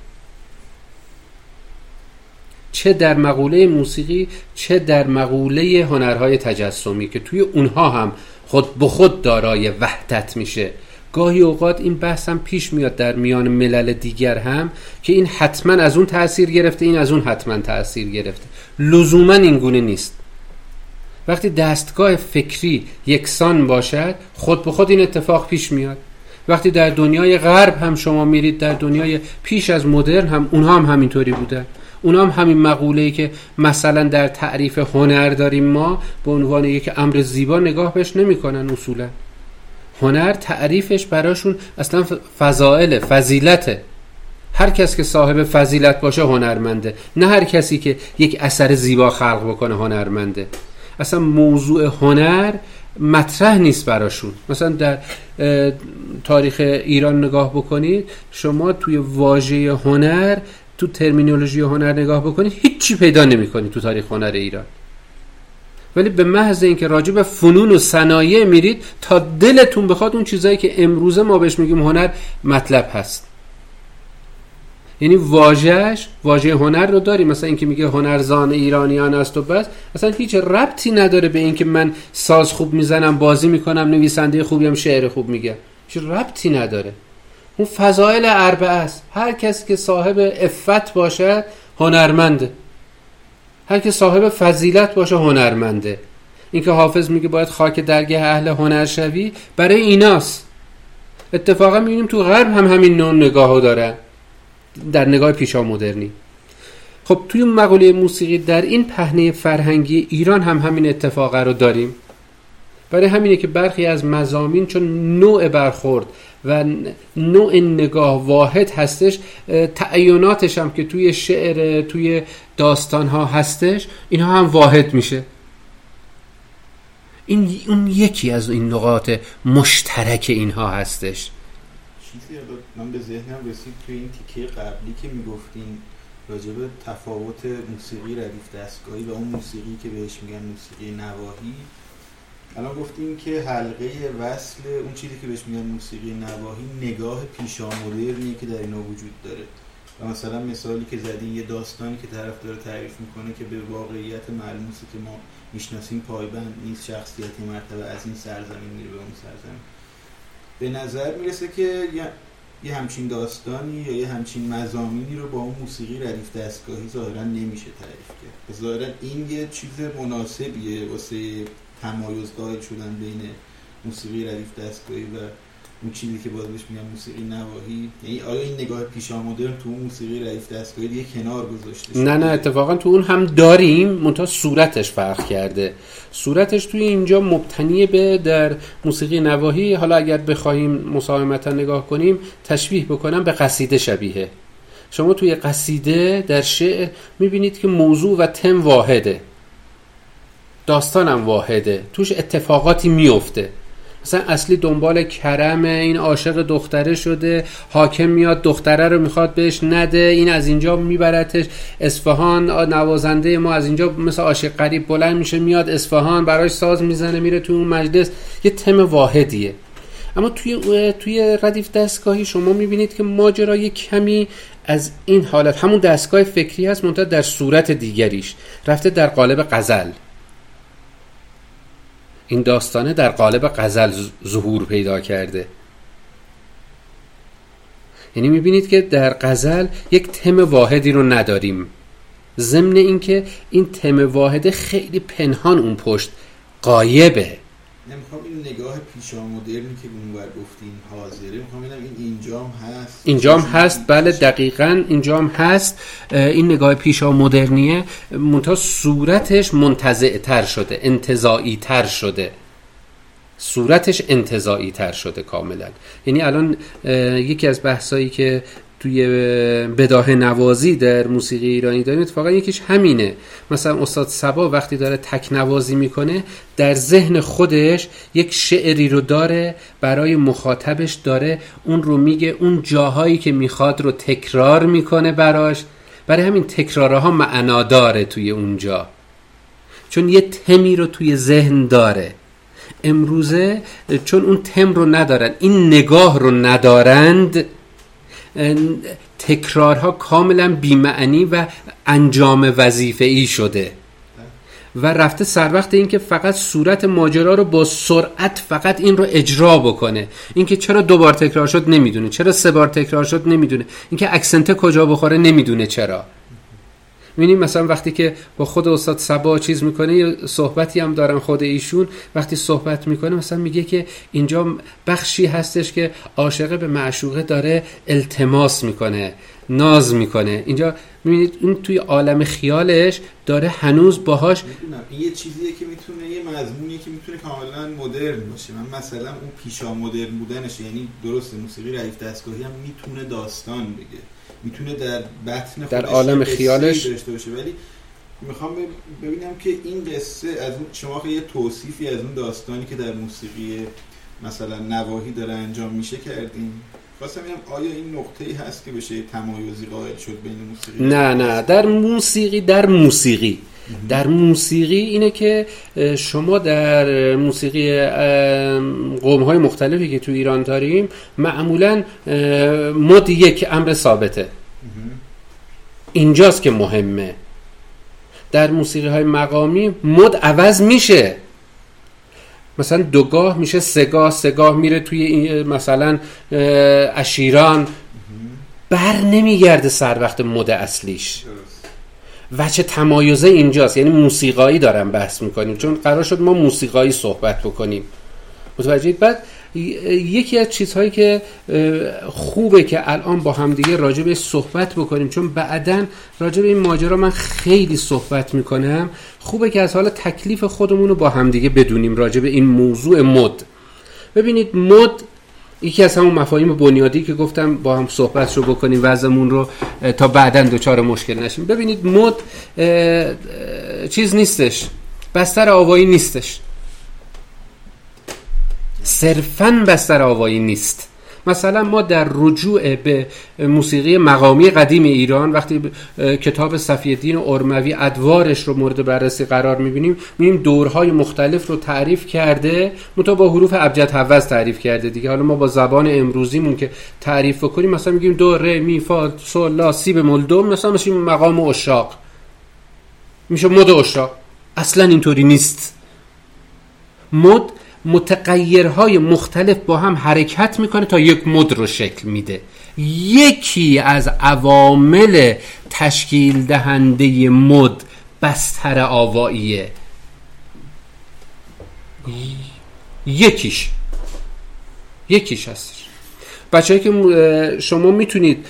چه در مقوله موسیقی چه در مقوله هنرهای تجسمی که توی اونها هم خود به خود دارای وحدت میشه. گاهی اوقات این بحث هم پیش میاد در میان ملل دیگر هم که این حتما از اون تأثیر گرفته، این از اون حتما تأثیر گرفته. لزوما این گونه نیست. وقتی دستگاه فکری یکسان باشد، خود به خود این اتفاق پیش میاد. وقتی در دنیای غرب هم شما میرید، در دنیای پیش از مدرن هم اونها هم همینطوری بودن. اونها هم همین مقوله‌ای که مثلا در تعریف هنر داریم ما به عنوان یک امر زیبا نگاه بهش نمی‌کنن. اصولا هنر تعریفش براشون اصلا فضائل، فضیلته. هر کس که صاحب فضیلت باشه هنرمنده، نه هر کسی که یک اثر زیبا خلق بکنه هنرمنده. اصلا موضوع هنر مطرح نیست براشون. مثلا در تاریخ ایران نگاه بکنید، شما توی واژه هنر، تو ترمینولوژی هنر نگاه بکنید، هیچی پیدا نمی‌کنید تو تاریخ هنر ایران. ولی به محض اینکه راجع به فنون و صنایع میرید، تا دلتون بخواد اون چیزایی که امروزه ما بهش میگیم هنر مطلب هست. یعنی واژه‌اش، واژه هنر رو داریم. مثلا اینکه میگه هنرزان ایرانیان است و بس، اصلا هیچ ربطی نداره به اینکه من ساز خوب میزنم، بازی میکنم، نویسنده خوبیم، شعر خوب میگم. هیچ ربطی نداره. اون فضائل اربعه است. هر کسی که صاحب عفت باشه هنرمنده، هر کی صاحب فضیلت باشه هنرمنده. اینکه حافظ میگه باید خاک درگه اهل هنر شوی، برای ایناست. اتفاقا میبینیم تو غرب هم همین نوع نگاهو دارن، در نگاه پیشا مدرنی. خب توی مقوله موسیقی در این پهنه فرهنگی ایران هم همین اتفاق رو داریم. برای همینه که برخی از مضامین چون نوع برخورد و نوع نگاه واحد هستش، تعیناتش هم که توی شعر، توی داستان‌ها هستش، اینها هم واحد میشه. این اون یکی از این نقاط مشترک اینها هستش. چیزی من به ذهنم رسید توی این تیکه قبلی که میگفتین راجع به تفاوت موسیقی ردیف دستگاهی و اون موسیقی که بهش میگن موسیقی نواحی. الان گفتیم که حلقه وصل اون چیزی که بهش میگن موسیقی نواحی نگاه پیشامدرنیه که در اینا وجود داره. و مثلا مثالی که زدین، یه داستانی که طرف داره تعریف میکنه که به واقعیت ملموسی که ما میشناسیم پایبند نیست، شخصیتی مرتبه از این سرزمین میره به اون سرزمین. به نظر میرسه که یه, یه همچین داستانی یا یه همچین مضامینی رو با اون موسیقی ردیف دستگاهی ظاهرا نمیشه تعریف کرد. ظاهرا این یه چیز مناسبیه واسه تمایز قائل شدن بین موسیقی ردیف دستگاهی و اون چیزی که باز بهش میگن موسیقی نواحی. یعنی آیا این نگاه پیشامدرن تو اون موسیقی ردیف دستگاهی دیگه کنار گذاشته شده؟ نه نه، اتفاقا تو اون هم داریم، منتها صورتش فرق کرده. صورتش توی اینجا مبتنی به در موسیقی نواحی، حالا اگر بخوایم مساهمتا نگاه کنیم، تشبیه بکنم به قصیده شبیه. شما توی قصیده در شعر میبینید که موضوع و تم واحده، داستانم واحده، توش اتفاقاتی میفته. مثلا اصلی دنبال کرم، این عاشق دختره شده، حاکم میاد دختره رو میخواد بهش نده، این از اینجا میبرتش اصفهان، نوازنده ما از اینجا مثل عاشق غریب بلند میشه میاد اصفهان، براش ساز میزنه میره توی اون مجلس. یه تم واحدیه. اما توی توی ردیف دستگاهی شما میبینید که ماجرا یک کمی از این حالت، همون دستگاه فکری هست، منتها در صورت دیگریش رفته در قالب غزل. این داستانه در قالب غزل ظهور پیدا کرده. یعنی میبینید که در غزل یک تم واحدی رو نداریم، ضمن اینکه این تم واحد خیلی پنهان اون پشت غایبه. نمیخوام این نگاه پیشامدرنی که اونور گفتین حاضره، میخوام ببینم این اینجام هست. اینجام هست، بله دقیقاً اینجام هست. این نگاه پیشامدرنیه، منتها صورتش منتزع تر شده، انتزاعی تر شده. صورتش انتزاعی تر شده کاملا. یعنی الان یکی از بحثایی که توی بداهه نوازی در موسیقی ایرانی داریم اتفاقا یکیش همینه. مثلا استاد صبا وقتی داره تک نوازی میکنه، در ذهن خودش یک شعری رو داره، برای مخاطبش داره اون رو میگه، اون جاهایی که میخواد رو تکرار میکنه براش برای همین تکرارها معنا داره توی اونجا، چون یه تمی رو توی ذهن داره. امروزه چون اون تم رو ندارن، این نگاه رو ندارند، تکرارها کاملا بی‌معنی و انجام وظیفه‌ای شده و رفته سر وقت این که فقط صورت ماجرا رو با سرعت فقط این رو اجرا بکنه. این که چرا دو بار تکرار شد نمیدونه، چرا سه بار تکرار شد نمیدونه، این که اکسنت کجا بخوره نمیدونه چرا. می‌بینیم مثلا وقتی که با خود استاد صبا چیز میکنه، یه صحبتی هم دارن خود ایشون، وقتی صحبت میکنه مثلا میگه که اینجا بخشی هستش که عاشقه به معشوقه داره التماس میکنه، ناز میکنه. اینجا میبینید این توی عالم خیالش داره هنوز باهاش. میدونم این یه چیزیه که میتونه، یه مضمونیه که میتونه کاملا مدرن باشه. من مثلا اون پیشا مدرن بودنش، یعنی درسته موسیقی ردیف دستگاهی هم میتونه داستان بگه، میتونه در بطن در عالم خیالش داشته باشه، ولی میخوام ببینم که این قصه از اون، شما یه توصیفی از اون داستانی که در موسیقی مثلا نواحی داره انجام میشه کردین. خواستم ببینم آیا این نقطه‌ای هست که بشه تمایزی قائل شد بین موسیقی؟ نه نه در موسیقی در موسیقی در موسیقی اینه که شما در موسیقی قوم‌های مختلفی که تو ایران داریم معمولاً مد یک امر ثابته، اینجاست که مهمه. در موسیقی های مقامی مد عوض میشه، مثلا دوگاه میشه سگاه، سگاه میره توی مثلا اشیران، بر نمیگرده سر وقت مد اصلیش. وجه تمایزه اینجاست، یعنی موسیقایی دارم بحث میکنیم، چون قرار شد ما موسیقایی صحبت بکنیم. متوجهید؟ بعد یکی از چیزهایی که خوبه که الان با هم دیگه راجع به صحبت بکنیم، چون بعداً راجع به این ماجرا من خیلی صحبت میکنم، خوبه که از حالا تکلیف خودمون رو با هم دیگه بدونیم راجع به این موضوع مد. ببینید مد یکی از همون مفاهیم بنیادی که گفتم با هم صحبت رو بکنیم وضعمون رو تا بعداً دچار مشکل نشیم. ببینید مد چیز نیستش، بستر آوایی نیستش، صرفاً بستر آوایی نیست. مثلا ما در رجوع به موسیقی مقامی قدیم ایران وقتی کتاب صفی‌الدین ارموی ادوارش رو مورد بررسی قرار می‌بینیم، می‌بینیم دورهای مختلف رو تعریف کرده، منتها با حروف ابجد حوض تعریف کرده دیگه. حالا ما با زبان امروزیمون که تعریف کنیم مثلا میگیم دو ره می فا صل لا سی بمول دو، مثلا میشه مقام عشاق، میشه مد عشاق. اصلا اینطوری نیست. مد متغیرهای مختلف با هم حرکت میکنه تا یک مد رو شکل میده. یکی از عوامل تشکیل دهنده مد بستر آواییه، یکیش یکیش هستش. بچه‌ای که شما میتونید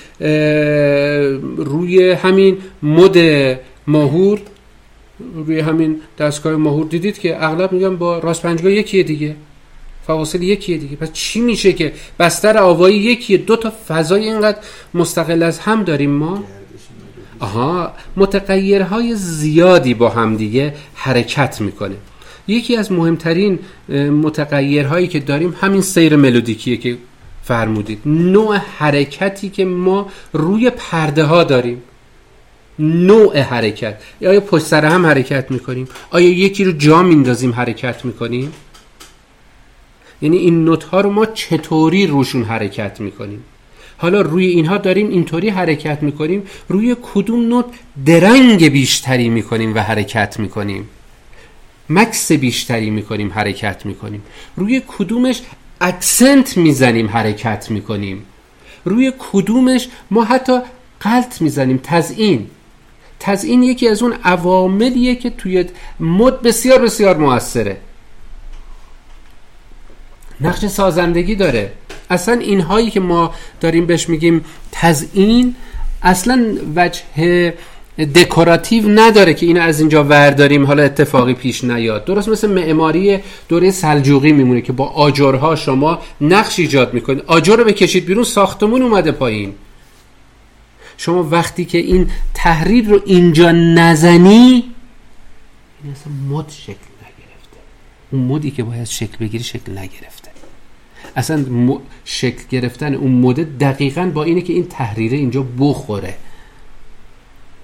روی همین مد ماهور، روی همین دستگاه ماهور دیدید که اغلب میگن با راست پنجگاه یکیه دیگه، فواصل یکیه دیگه. پس چی میشه که بستر آوایی یکیه، دو تا فضای اینقدر مستقل از هم داریم ما؟ آها، متغیرهای زیادی با هم دیگه حرکت میکنه. یکی از مهمترین متغیرهایی که داریم همین سیر ملودیکیه که فرمودید، نوع حرکتی که ما روی پرده ها داریم. نوع حرکت، آیا پشت سر هم حرکت میکنیم؟ آیا یکی رو جا میندازیم حرکت میکنیم؟ یعنی این نوت ها رو ما چطوری روشون حرکت میکنیم؟ حالا روی اینها داریم اینطوری حرکت میکنیم، روی کدوم نوت درنگ بیشتری میکنیم و حرکت میکنیم، مکس بیشتری میکنیم حرکت میکنیم، روی کدومش اکسنت میزنیم حرکت میکنیم، روی کدومش ما حتی غلط میزنیم، تزیین. تزیین یکی از اون عواملیه که توی مد بسیار بسیار موثره، نقش سازندگی داره. اصلا اینهایی که ما داریم بهش میگیم تزیین اصلا وجه دکوراتیو نداره که اینو از اینجا ورداریم حالا اتفاقی پیش نیاد. درست مثل معماری دوره سلجوقی میمونه که با آجرها شما نقش ایجاد میکنید، آجر رو بکشید بیرون ساختمون اومده پایین. شما وقتی که این تحریر رو اینجا نزنی، این اصلا مد شکل نگرفته. اون مدی که باید شکل بگیری شکل نگرفته. اصلا م... شکل گرفتن اون مد دقیقاً با اینه که این تحریره اینجا بخوره.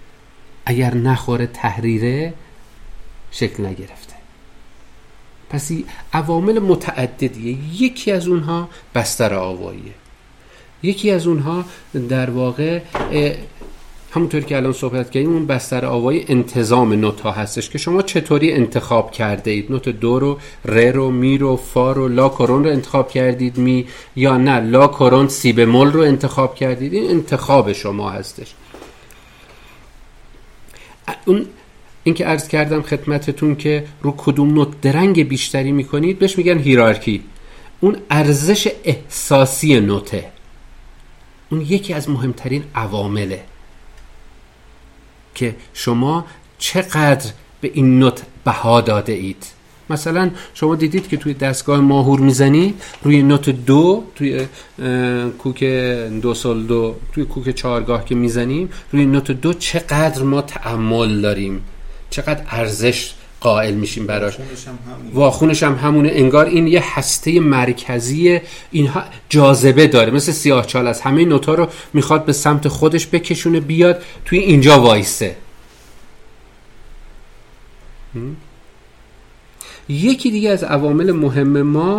اگر نخوره تحریره شکل نگرفته. پس عوامل متعددیه. یکی از اونها بستر آواییه، یکی از اونها در واقع همونطور که الان صحبت کردیم اون بستر آوایی انتظام نوت ها هستش که شما چطوری انتخاب کرده اید. نوت دو رو، ر رو، می رو، فا رو، لا کرون رو انتخاب کردید می، یا نه لا کرون سی بمول رو انتخاب کردید. این انتخاب شما هستش. اون این که عرض کردم خدمتتون که رو کدوم نوت درنگ بیشتری میکنید بهش میگن هیرارکی. اون ارزش احساسی نوته، اون یکی از مهمترین عوامله که شما چقدر به این نوت بها داده اید. مثلا شما دیدید که توی دستگاه ماهور میزنید روی نوت دو، توی کوک دو سول دو، توی کوک چهارگاه که میزنیم روی نوت دو چقدر ما تأمل داریم، چقدر ارزش قائل میشیم براش. واخونش هم همونه. انگار این یه هسته مرکزی اینها جاذبه داره، مثل سیاهچال از همه نوتا رو میخواد به سمت خودش بکشونه بیاد توی اینجا وایسه. یکی دیگه از عوامل مهم ما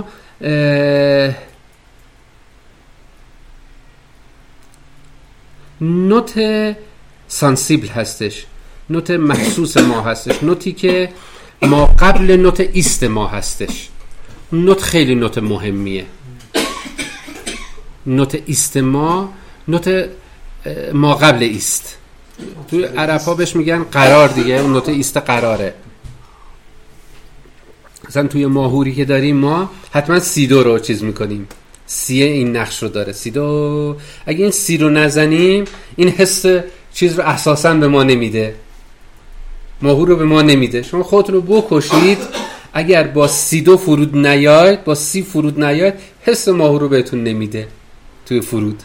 نوت سانسیبل هستش، نوت محسوس ما هستش، نوتی که ما قبل نوت ایست ما هستش. نوت خیلی نوت مهمیه. نوت ایست ما نوت ما قبل ایست. توی عرب ها بهش میگن قرار دیگه، اون نوت ایست قراره. مثلا توی ماهوری که داریم ما حتما سی دو رو چیز میکنیم، سی این نقش رو داره. سی دو اگه این سی رو نزنیم این حس چیز رو اساساً به ما نمیده، ماهور رو به ما نمیده. شما خودتون رو بکشید اگر با سی دو فرود نیاید، با سی فرود نیاید، حس ماهور رو بهتون نمیده توی فرود.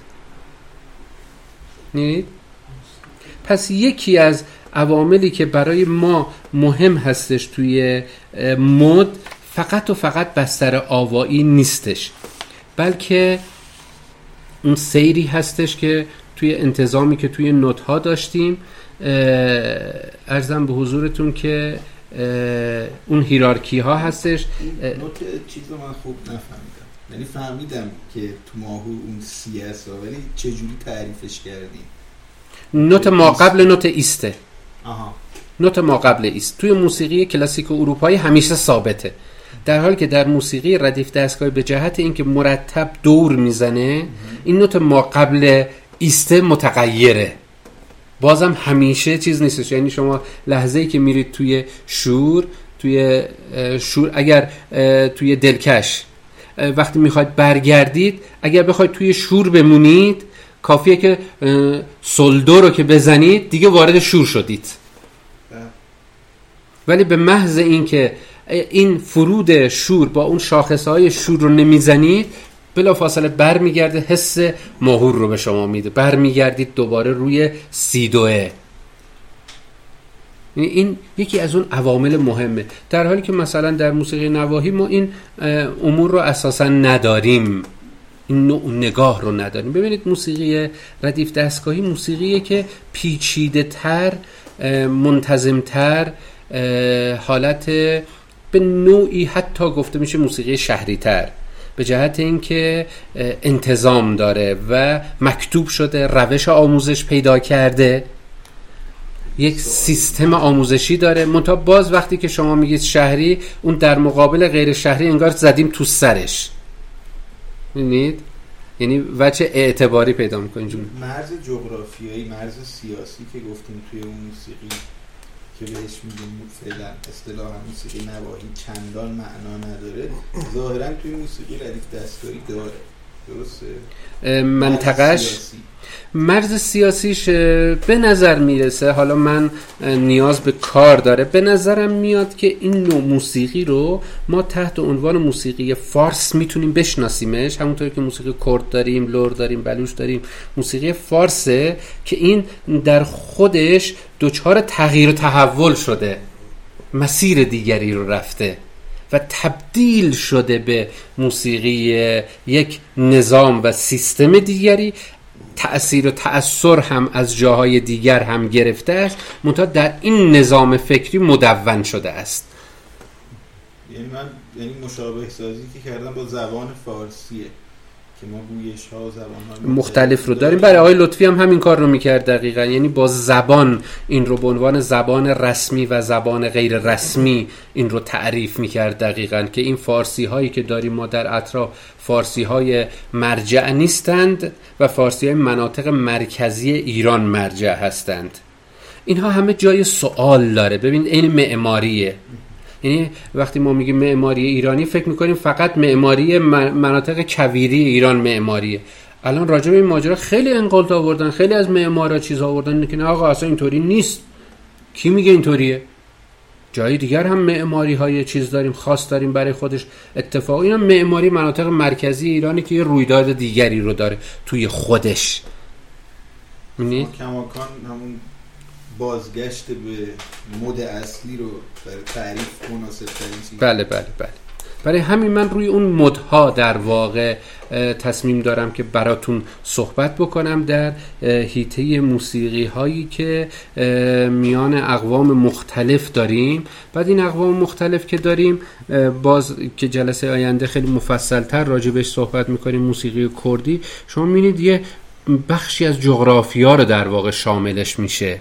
نیدید؟ پس یکی از عواملی که برای ما مهم هستش توی مد فقط و فقط بستر آوایی نیستش، بلکه اون سیری هستش که توی انتظامی که توی نوت ها داشتیم. عرضم به حضورتون که اون هیرارکی ها هستش. نوت چیز رو من خوب نفهمیدم، یعنی فهمیدم که تو ماهور اون سی است ولی چجوری تعریفش کردیم؟ نوت ما قبل نوت ایسته. آها. نوت ما قبل ایست توی موسیقی کلاسیک اروپایی همیشه ثابته، در حالی که در موسیقی ردیف دستگاهی به جهت اینکه مرتب دور میزنه این نوت ما قبل ایسته متغیره. بازم همیشه چیز نیستش. یعنی شما لحظه‌ای که میرید توی شور، توی شور اگر توی دلکش وقتی میخواید برگردید، اگر بخواید توی شور بمونید کافیه که سول دو رو که بزنید دیگه وارد شور شدید. ولی به محض این که این فرود شور با اون شاخصهای شور رو نمیزنید بلا فاصله بر میگرده، حس ماهور رو به شما میده، بر میگردید دوباره روی سی دوه. این یکی از اون عوامل مهمه، در حالی که مثلا در موسیقی نواحی ما این امور رو اساسا نداریم، این نوع نگاه رو نداریم. ببینید موسیقی ردیف دستگاهی موسیقیه که پیچیده تر، منتظم تر، حالت به نوعی حتی گفته میشه موسیقی شهری تر، به جهت اینکه انتظام داره و مکتوب شده، روش آموزش پیدا کرده، یک سیستم آموزشی داره. منتها باز وقتی که شما میگید شهری، اون در مقابل غیر شهری انگار زدیم تو سرش. می‌بینید؟ یعنی وجه اعتباری پیدا می‌کنه. مرز جغرافیایی، مرز سیاسی که گفتیم توی اون موسیقی که بهش میگیم فعلا اصطلاحاً موسیقی نواحی چندان معنا نداره، ظاهراً توی موسیقی ردیف دستگاهی داره. درسته؟ منطقه‌اش مرز سیاسیش به نظر میرسه، حالا من نیاز به کار داره، به نظرم میاد که این نوع موسیقی رو ما تحت عنوان موسیقی فارس میتونیم بشناسیمش، همونطور که موسیقی کرد داریم، لور داریم، بلوچ داریم. موسیقی فارسه که این در خودش دچار تغییر و تحول شده، مسیر دیگری رو رفته و تبدیل شده به موسیقی یک نظام و سیستم دیگری. تأثیر و تأثیر هم از جاهای دیگر هم گرفته است، منتها در این نظام فکری مدون شده است. یعنی من یعنی مشابه سازی که کردم با زبان فارسیه که ما گویش ها و زبان ها مختلف رو داریم. برای آقای لطفی هم همین کار رو میکرد دقیقا، یعنی با زبان این رو به عنوان زبان رسمی و زبان غیر رسمی این رو تعریف میکرد دقیقا، که این فارسی هایی که داریم ما در اطراف فارسی های مرجع نیستند و فارسی های مناطق مرکزی ایران مرجع هستند. اینها همه جای سوال داره. ببین این معماریه، یعنی وقتی ما میگیم معماری ایرانی فکر میکنیم فقط معماری مناطق کویری ایران معماریه. الان راجع به این ماجرا خیلی انقلاب آوردن، خیلی از معمارا چیزا آوردن که نه آقا اصلا اینطوری نیست. کی میگه اینطوریه؟ جای دیگر هم معماری های چیز داریم، خاص داریم برای خودش اتفاقی. اینا معماری مناطق مرکزی ایرانی که یه رویداد دیگری رو داره توی خودش. می‌بینید کماکان همون بازگشت به مد اصلی رو برای تعریف مناسب ترین چیز. بله بله بله. برای همین من روی اون مدها در واقع تصمیم دارم که براتون صحبت بکنم در حیطه موسیقی هایی که میان اقوام مختلف داریم. بعد این اقوام مختلف که داریم باز که جلسه آینده خیلی مفصل تر راجع بهش صحبت میکنیم. موسیقی کردی شما میبینید یه بخشی از جغرافیا رو در واقع شاملش میشه،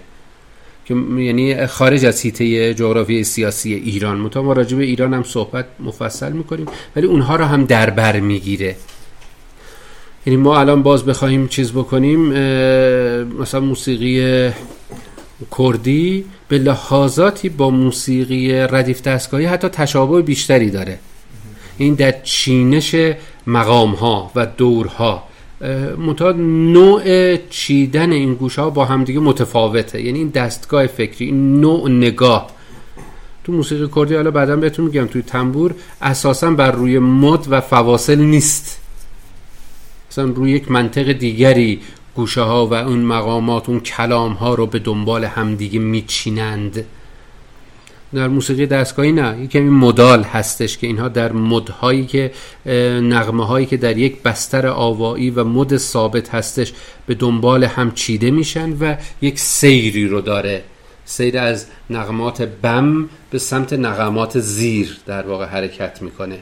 یعنی خارج از حیطه جغرافی سیاسی ایران. مطمئن ما راجع به ایران هم صحبت مفصل میکنیم ولی اونها رو هم در بر میگیره. یعنی ما الان باز بخوایم چیز بکنیم، مثلا موسیقی کردی به لحاظاتی با موسیقی ردیف دستگاهی حتی تشابه بیشتری داره. این در چینش مقام ها و دورها، منتها نوع چیدن این گوشه ها با همدیگه متفاوته. یعنی این دستگاه فکری، این نوع نگاه تو موسیقی کردی، حالا بعدا بهتون میگم توی تنبور اساسا بر روی مد و فواصل نیست، مثلا روی یک منطق دیگری گوشه ها و اون مقامات اون کلام ها رو به دنبال همدیگه میچینند. در موسیقی دستگاهی نه، یک کمی مدال هستش که اینها در مدهایی که نغمه هایی که در یک بستر آوایی و مد ثابت هستش به دنبال هم چیده میشن و یک سیری رو داره، سیر از نغمات بم به سمت نغمات زیر در واقع حرکت میکنه.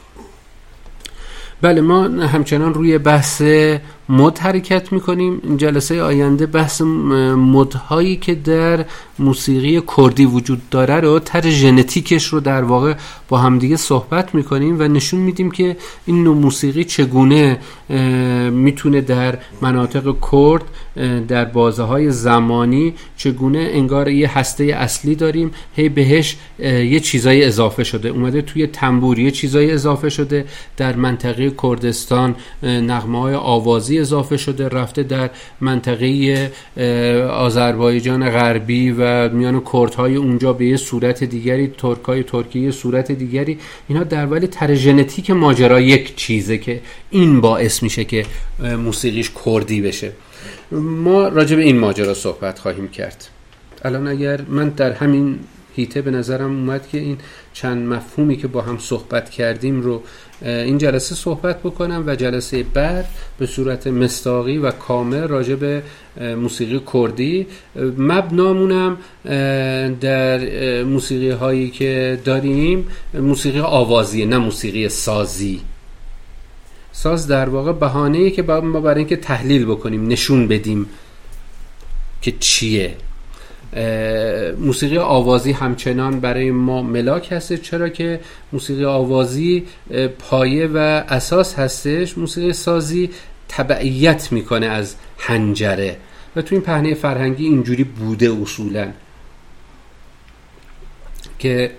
بله ما همچنان روی بحث مد حرکت میکنیم. جلسه آینده بحث مدهایی که در موسیقی کردی وجود داره رو، طر ژنتیکش رو در واقع با همدیگه صحبت میکنیم و نشون میدیم که این نوع موسیقی چگونه میتونه در مناطق کرد در بازه‌های زمانی چگونه انگار یه هسته اصلی داریم، هی بهش یه چیزای اضافه شده، اومده توی تنبور یه چیزای اضافه شده، در منطقه کردستان نغمه‌های آوازی اضافه شده، رفته در منطقه آذربایجان غربی و میان کردهای اونجا به یه صورت دیگری، ترکای ترکیه صورت دیگری. اینا در ولی تر ژنتیک ماجرا یک چیزه که این باعث میشه که موسیقیش کردی بشه. ما راجع به این ماجرا صحبت خواهیم کرد. الان اگر من در همین حیطه به نظرم اومد که این چند مفهومی که با هم صحبت کردیم رو این جلسه صحبت بکنم و جلسه بعد به صورت مصداقی و کامل راجع به موسیقی کردی. مبنامونم در موسیقی هایی که داریم موسیقی آوازیه، نه موسیقی سازی. ساز در واقع بهانه‌ای که ما برای اینکه تحلیل بکنیم، نشون بدیم که چیه. موسیقی آوازی همچنان برای ما ملاک هست، چرا که موسیقی آوازی پایه و اساس هستش. موسیقی سازی تبعیت میکنه از حنجره و تو این پهنه فرهنگی اینجوری بوده اصولا که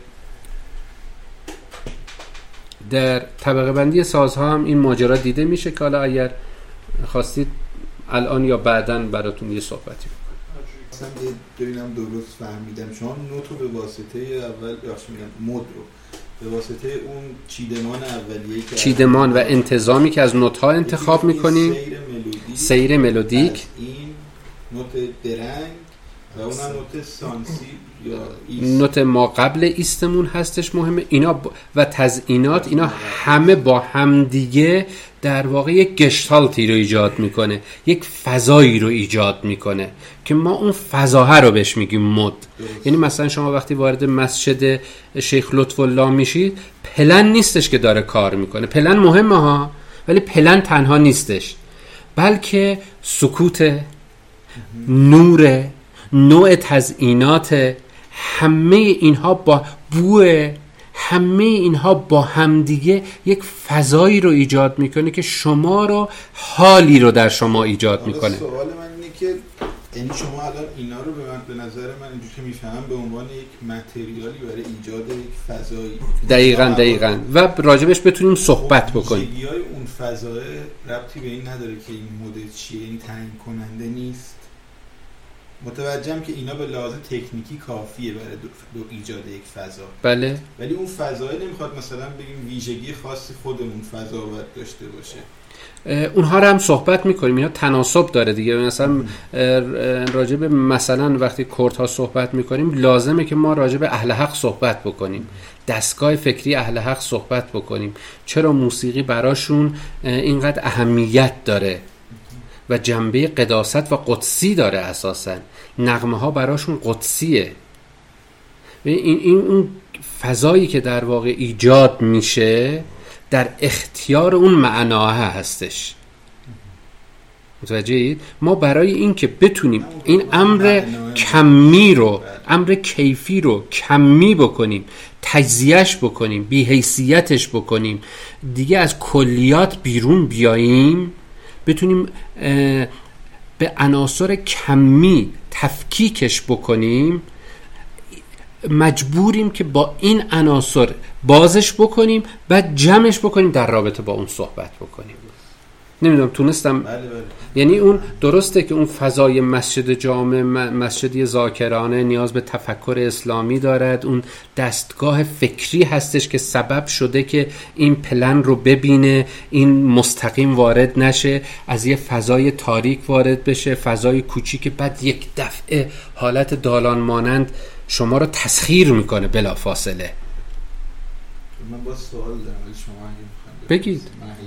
در طبقه بندی سازها هم این ماجرا دیده میشه که حالا اگر خواستید الان یا بعداً براتون یه صحبتی اصلا ببینم درست فهمیدم. شما نوتو به واسطه اول یاش میگم مد رو به واسطه اون چیدمان اولیه که چیدمان و انتظامی که از نوت‌ها انتخاب می‌کنیم، سیر ملودیک، این نوت درنگ و اونم نوت سانسی یا ایست، نوت ما قبل ایستمون هستش مهمه. اینا ب... و تزئینات، اینا همه با هم دیگه در واقع یک گشتالتی رو ایجاد میکنه، یک فضایی رو ایجاد میکنه که ما اون فضاها رو بهش میگیم مد. یعنی مثلا شما وقتی وارد مسجد شیخ لطف الله میشید، پلن نیستش که داره کار میکنه. پلن مهمه ها، ولی پلن تنها نیستش، بلکه سکوت، نور، نوع تزئینات، همه اینها با بوه، همه اینها با همدیگه یک فضایی رو ایجاد میکنه که شما رو، حالی رو در شما ایجاد میکنه. سوال من اینه که یعنی شما الان اینا رو به من، به نظر من اینجوری که میفهمم، به عنوان یک متریالی برای ایجاد یک فضایی. دقیقاً دقیقاً و راجبش بتونیم صحبت بکنیم. ویژگی‌های اون فضای ربطی به این نداره که این مدل چیه، این تعیین کننده نیست. متوجهم که اینا به لحاظ تکنیکی کافیه برای دو, دو ایجاد یک فضا. بله. ولی اون فضای نمیخواد مثلا بگیم ویژگی خاصی خودمون فضا باید داشته باشه. اونها رو هم صحبت میکنیم، اینا تناسب داره دیگه. مثلا راجع به مثلا وقتی کردها صحبت میکنیم، لازمه که ما راجع به اهل حق صحبت بکنیم، دستگاه فکری اهل حق صحبت بکنیم، چرا موسیقی براشون اینقدر اهمیت داره و جنبه قداست و قدسی داره. اساساً نغمه ها براشون قدسیه. این این اون فضایی که در واقع ایجاد میشه در اختیار اون معناها هستش. متوجهید؟ ما برای این که بتونیم این امر کمی رو، امر کیفی رو کمی بکنیم، تجزیهش بکنیم، بی‌حیثیتش بکنیم، دیگه از کلیات بیرون بیاییم، بتونیم به عناصر کمی تفکیکش بکنیم، مجبوریم که با این عناصر بازش بکنیم، بعد جمعش بکنیم، در رابطه با اون صحبت بکنیم. نمیدونم تونستم. بله بله. یعنی اون درسته که اون فضای مسجد جامع، مسجدی ذاکرانه نیاز به تفکر اسلامی دارد، اون دستگاه فکری هستش که سبب شده که این پلن رو ببینه، این مستقیم وارد نشه، از یه فضای تاریک وارد بشه، فضای کوچیک، بعد یک دفعه حالت دالان مانند شما رو تسخیر میکنه بلا فاصله. من با سوال دارم ولی شما اگه میخواید بگید.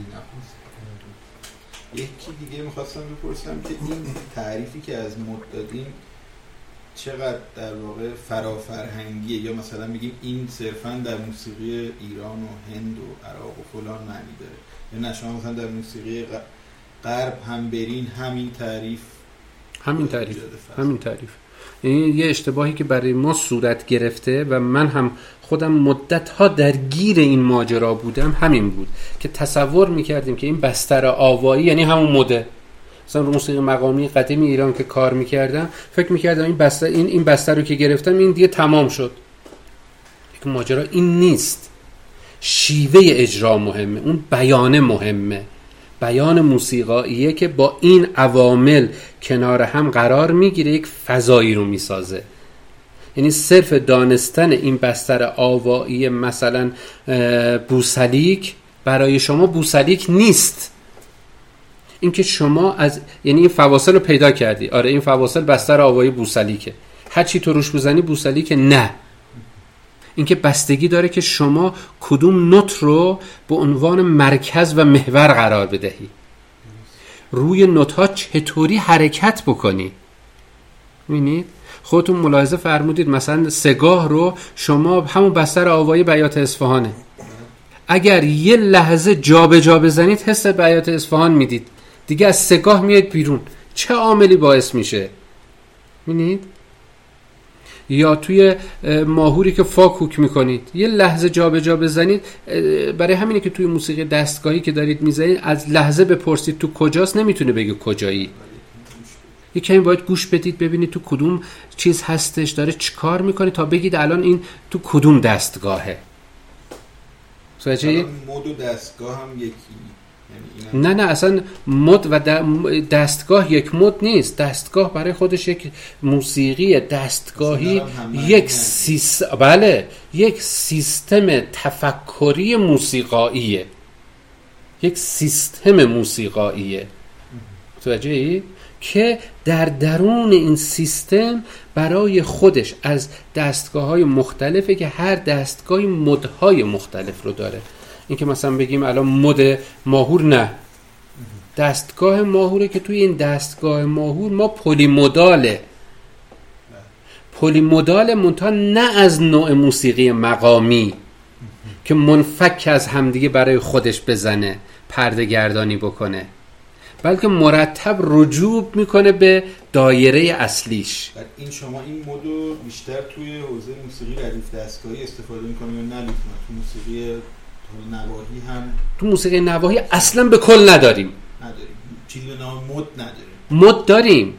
یکی دیگه میخواستم بپرسم که این تعریفی که از مد دادیم چقدر در واقع فرافرهنگیه، یا مثلا میگیم این صرفاً در موسیقی ایران و هند و عراق و فلان معنی داره، یا نه شما مثلا در موسیقی غرب هم برین همین تعریف همین تعریف همین تعریف یعنی یه اشتباهی که برای ما صورت گرفته و من هم خودم مدت‌ها درگیر این ماجرا بودم همین بود که تصور می‌کردیم که این بستر آوایی یعنی همون مده. مثلا رو موسیقی مقامی قدیمی ایران که کار می‌کردم فکر می‌کردم این بستر این این بستر رو که گرفتم این دیگه تمام شد. یک ماجرا این نیست. شیوه اجرا مهمه، اون بیان مهمه. بیان موسیقاییه که با این عوامل کنار هم قرار میگیره، یک فضایی رو میسازه. یعنی صرف دانستن این بستر آوایی مثلا بوسلیک برای شما بوسلیک نیست. اینکه شما از یعنی این فواصل رو پیدا کردی، آره این فواصل بستر آوایی بوسلیکه، هر چی تو روش بزنی بوسلیکه، نه. اینکه بستگی داره که شما کدوم نوت رو به عنوان مرکز و محور قرار بدهی، روی نوت ها چطوری حرکت بکنی. می‌بینید؟ خودتون ملاحظه فرمودید مثلا سگاه رو شما همون بستر آوایی بیات اصفهانه، اگر یه لحظه جا به جا بزنید حس بیات اصفهان میدید، دیگه از سگاه میاد بیرون. چه عاملی باعث میشه؟ می‌بینید؟ یا توی ماهوری که فا کوک میکنید یه لحظه جا به جا بزنید، برای همینه که توی موسیقی دستگاهی که دارید میزنید از لحظه بپرسید تو کجاست، نمیتونه بگه کجایی. یه کمی باید گوش بدید ببینید تو کدوم چیز هستش، داره چی کار میکنه تا بگید الان این تو کدوم دستگاهه. مد و دستگاه هم یکی؟ نه نه اصلا مد و دستگاه یک مد نیست. دستگاه برای خودش یک موسیقی دستگاهی، یک سیس... بله یک سیستم تفکری موسیقاییه، یک سیستم موسیقاییه. توجهی؟ که در درون این سیستم برای خودش از دستگاه‌های مختلفه که هر دستگاهی مدهای مختلف رو داره. اینکه مثلا بگیم الان مد ماهور، نه، دستگاه ماهوره که توی این دستگاه ماهور ما پلی مداله پلی مدال منتها نه از نوع موسیقی مقامی که منفک از همدیگه برای خودش بزنه پرده گردانی بکنه، بلکه مرتب رجوع میکنه به دایره اصلیش. بعد این شما این مدو بیشتر توی حوزه موسیقی ردیف دستگاهی استفاده میکنید یا نه؟ تو موسیقی نواحی هم تو موسیقی نواحی اصلا به کل نداریم نداریم چیزی به نام مد نداریم. مد داریم،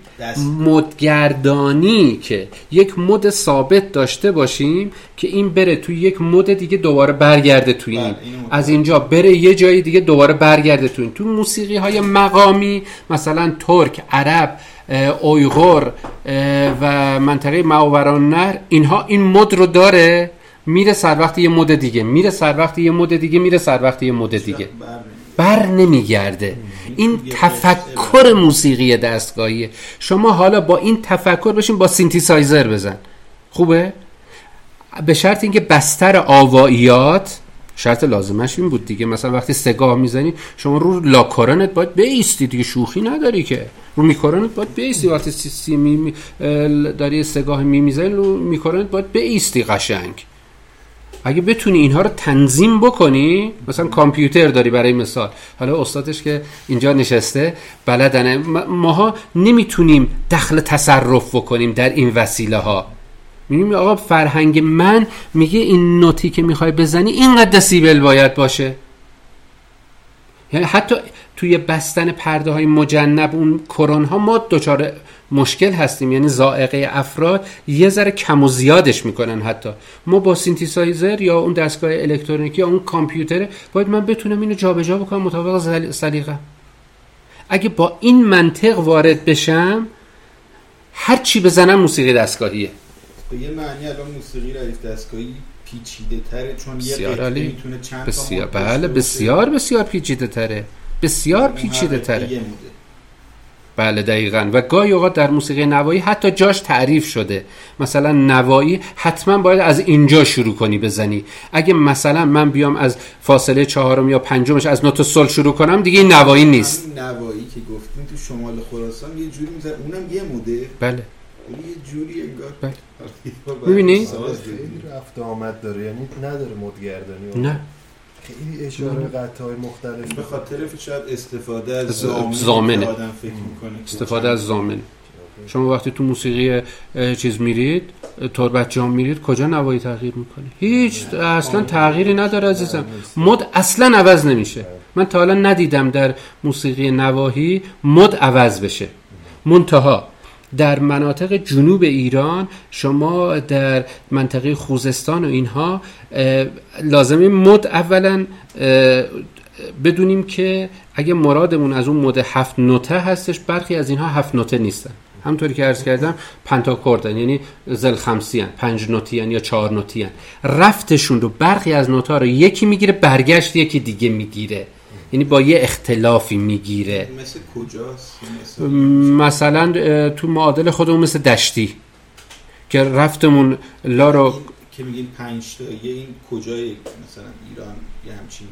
مدگردانی که یک مد ثابت داشته باشیم که این بره توی یک مد دیگه دوباره برگرده توی این، از اینجا بره یه جای دیگه دوباره برگرده توی این. تو موسیقی های مقامی مثلا ترک، عرب، اویغور و منطقه ماورالنهر، اینها این مد رو داره، میره سر وقت یه مد دیگه، میره سر وقت یه مد دیگه، میره سر وقت یه مد دیگه، بر نمیگرده. این تفکر موسیقی دستگاهیه. شما حالا با این تفکر بشین با سینتیسایزر بزن، خوبه؟ به شرط اینکه بستر آواییات، شرط لازمش این بود دیگه، مثلا وقتی سگاه میزنی شما رو لاکارنت باید بیستی دیگه، شوخی نداری که، رو میکارنت باید بیستی، وقتی سی سی می می داری سگاه می میزنی رو میکارنت باید بیستی قشنگ. اگه بتونی اینها رو تنظیم بکنی، مثلا کامپیوتر داری برای مثال، حالا استادش که اینجا نشسته بلدنه، ماها نمیتونیم دخل تصرف بکنیم در این وسیله ها. میگیم آقا فرهنگ من میگه این نوتی که میخوای بزنی اینقدر دسیبل باید باشه. یعنی حتی توی بستن پرده های مجنب اون کرون ها ما دچار مشکل هستیم، یعنی ذائقه افراد یه ذره کم و زیادش میکنن. حتی ما با سینتیسایزر یا اون دستگاه الکترونیکی یا اون کامپیوتر باید من بتونم اینو جابجا بکنم مطابق سلیقه. اگه با این منطق وارد بشم هر چی بزنم موسیقی دستگاهیه. به یه معنی الان موسیقی ردیف دستگاهی پیچیده تره، چون یه قطعه میتونه چند بسیار تا بله بسیار بسیار پیچیده تره، بسیار پیچیده تره. بله دقیقاً. و گاهی اوقات در موسیقی نوایی حتی جاش تعریف شده، مثلا نوایی حتما باید از اینجا شروع کنی بزنی. اگه مثلا من بیام از فاصله چهارم یا پنجمش از نوت سل شروع کنم دیگه این نوایی نیست. این نوایی که گفتیم تو شمال خراسان یه جوری میذاره، اونم یه موده. بله یه جوری انگار. بله. می‌بینی؟ رفت آمد داره، یعنی نداره مدگردانی. نه. خیلی اشاره به قطعه‌های مختلف، به خاطر شاید استفاده از زامنه، آدم فکر می‌کنه استفاده از زامن. شما وقتی تو موسیقی چیز میرید، تربت جام میرید، کجا نوایی تغییر میکنه؟ هیچ، اصلا تغییری نداره عزیزم. مد اصلا عوض نمیشه. من تا حالا ندیدم در موسیقی نواحی مد عوض بشه. منتها در مناطق جنوب ایران، شما در منطقه خوزستان و اینها لازمه مد اولا بدونیم که اگه مرادمون از اون مد هفت نوته هستش، برخی از اینها هفت نوته نیستن. همونطوری که عرض کردم پنتاکوردن، یعنی زل خمسی هن، پنج نوتی هن یا چهار نوتی هن. رفتشون رو برخی از نوت‌ها رو یکی میگیره، برگشت یکی دیگه میگیره، یعنی با یه اختلافی میگیره. مثل کجاست؟ مثل مثلا تو معادل خودمون مثل دشتی که رفتمون لا رو که میگیم پنج تا، یه این کجای مثلا ایران یه همچین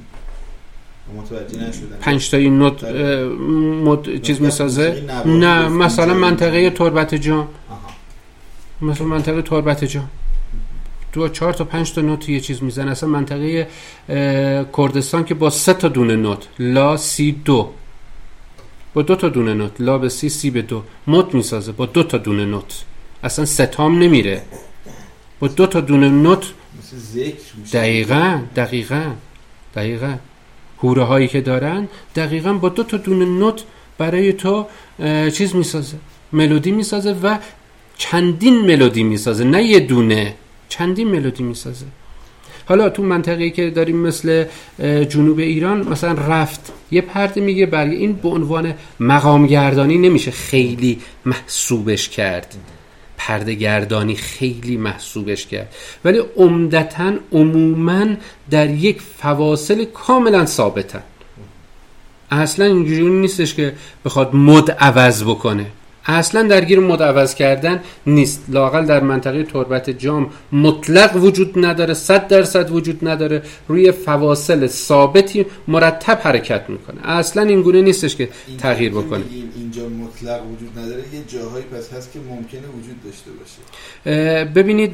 متوجه نشدم. پنج تا این نوت مد چیز میسازه؟ نه، مثلا منطقه تربت جام، مثلا منطقه تربت جام دو چهار تا پنج تا نوت یه چیز میزنه. اصلا منطقه کردستان که با سه تا دونه نوت، لا سی دو، با دو تا دونه نوت، لا به سی، سی به دو مد میسازه با دو تا دونه نوت. اصلا ستام نمیره، با دو تا دونه نوت. مثل ذکر میشه. دقیقاً دقیقاً دقیقاً هوره هایی که دارن دقیقاً با دو تا دونه نوت برای تو چیز میسازه، ملودی میسازه و چندین ملودی میسازه، نه یه دونه، چندین ملودی میسازه. حالا تو منطقه‌ای که داریم مثل جنوب ایران، مثلا رفت یه پرده میگه، برای این به عنوان مقام گردانی نمیشه خیلی محسوبش کرد، پرده گردانی خیلی محسوبش کرد، ولی عمدتاً عموماً در یک فواصل کاملا ثابتن. اصلا اینجوری نیستش که بخواد مد عوض بکنه. اصلا درگیر مد عوض کردن نیست. لااقل در منطقه تربت جام مطلق وجود نداره، صد درصد وجود نداره، روی فواصل ثابتی مرتب حرکت میکنه. اصلا این گونه نیستش که تغییر بکنه. اینجا مطلق وجود نداره، یه جاهایی پس هست که ممکنه وجود داشته باشه. ببینید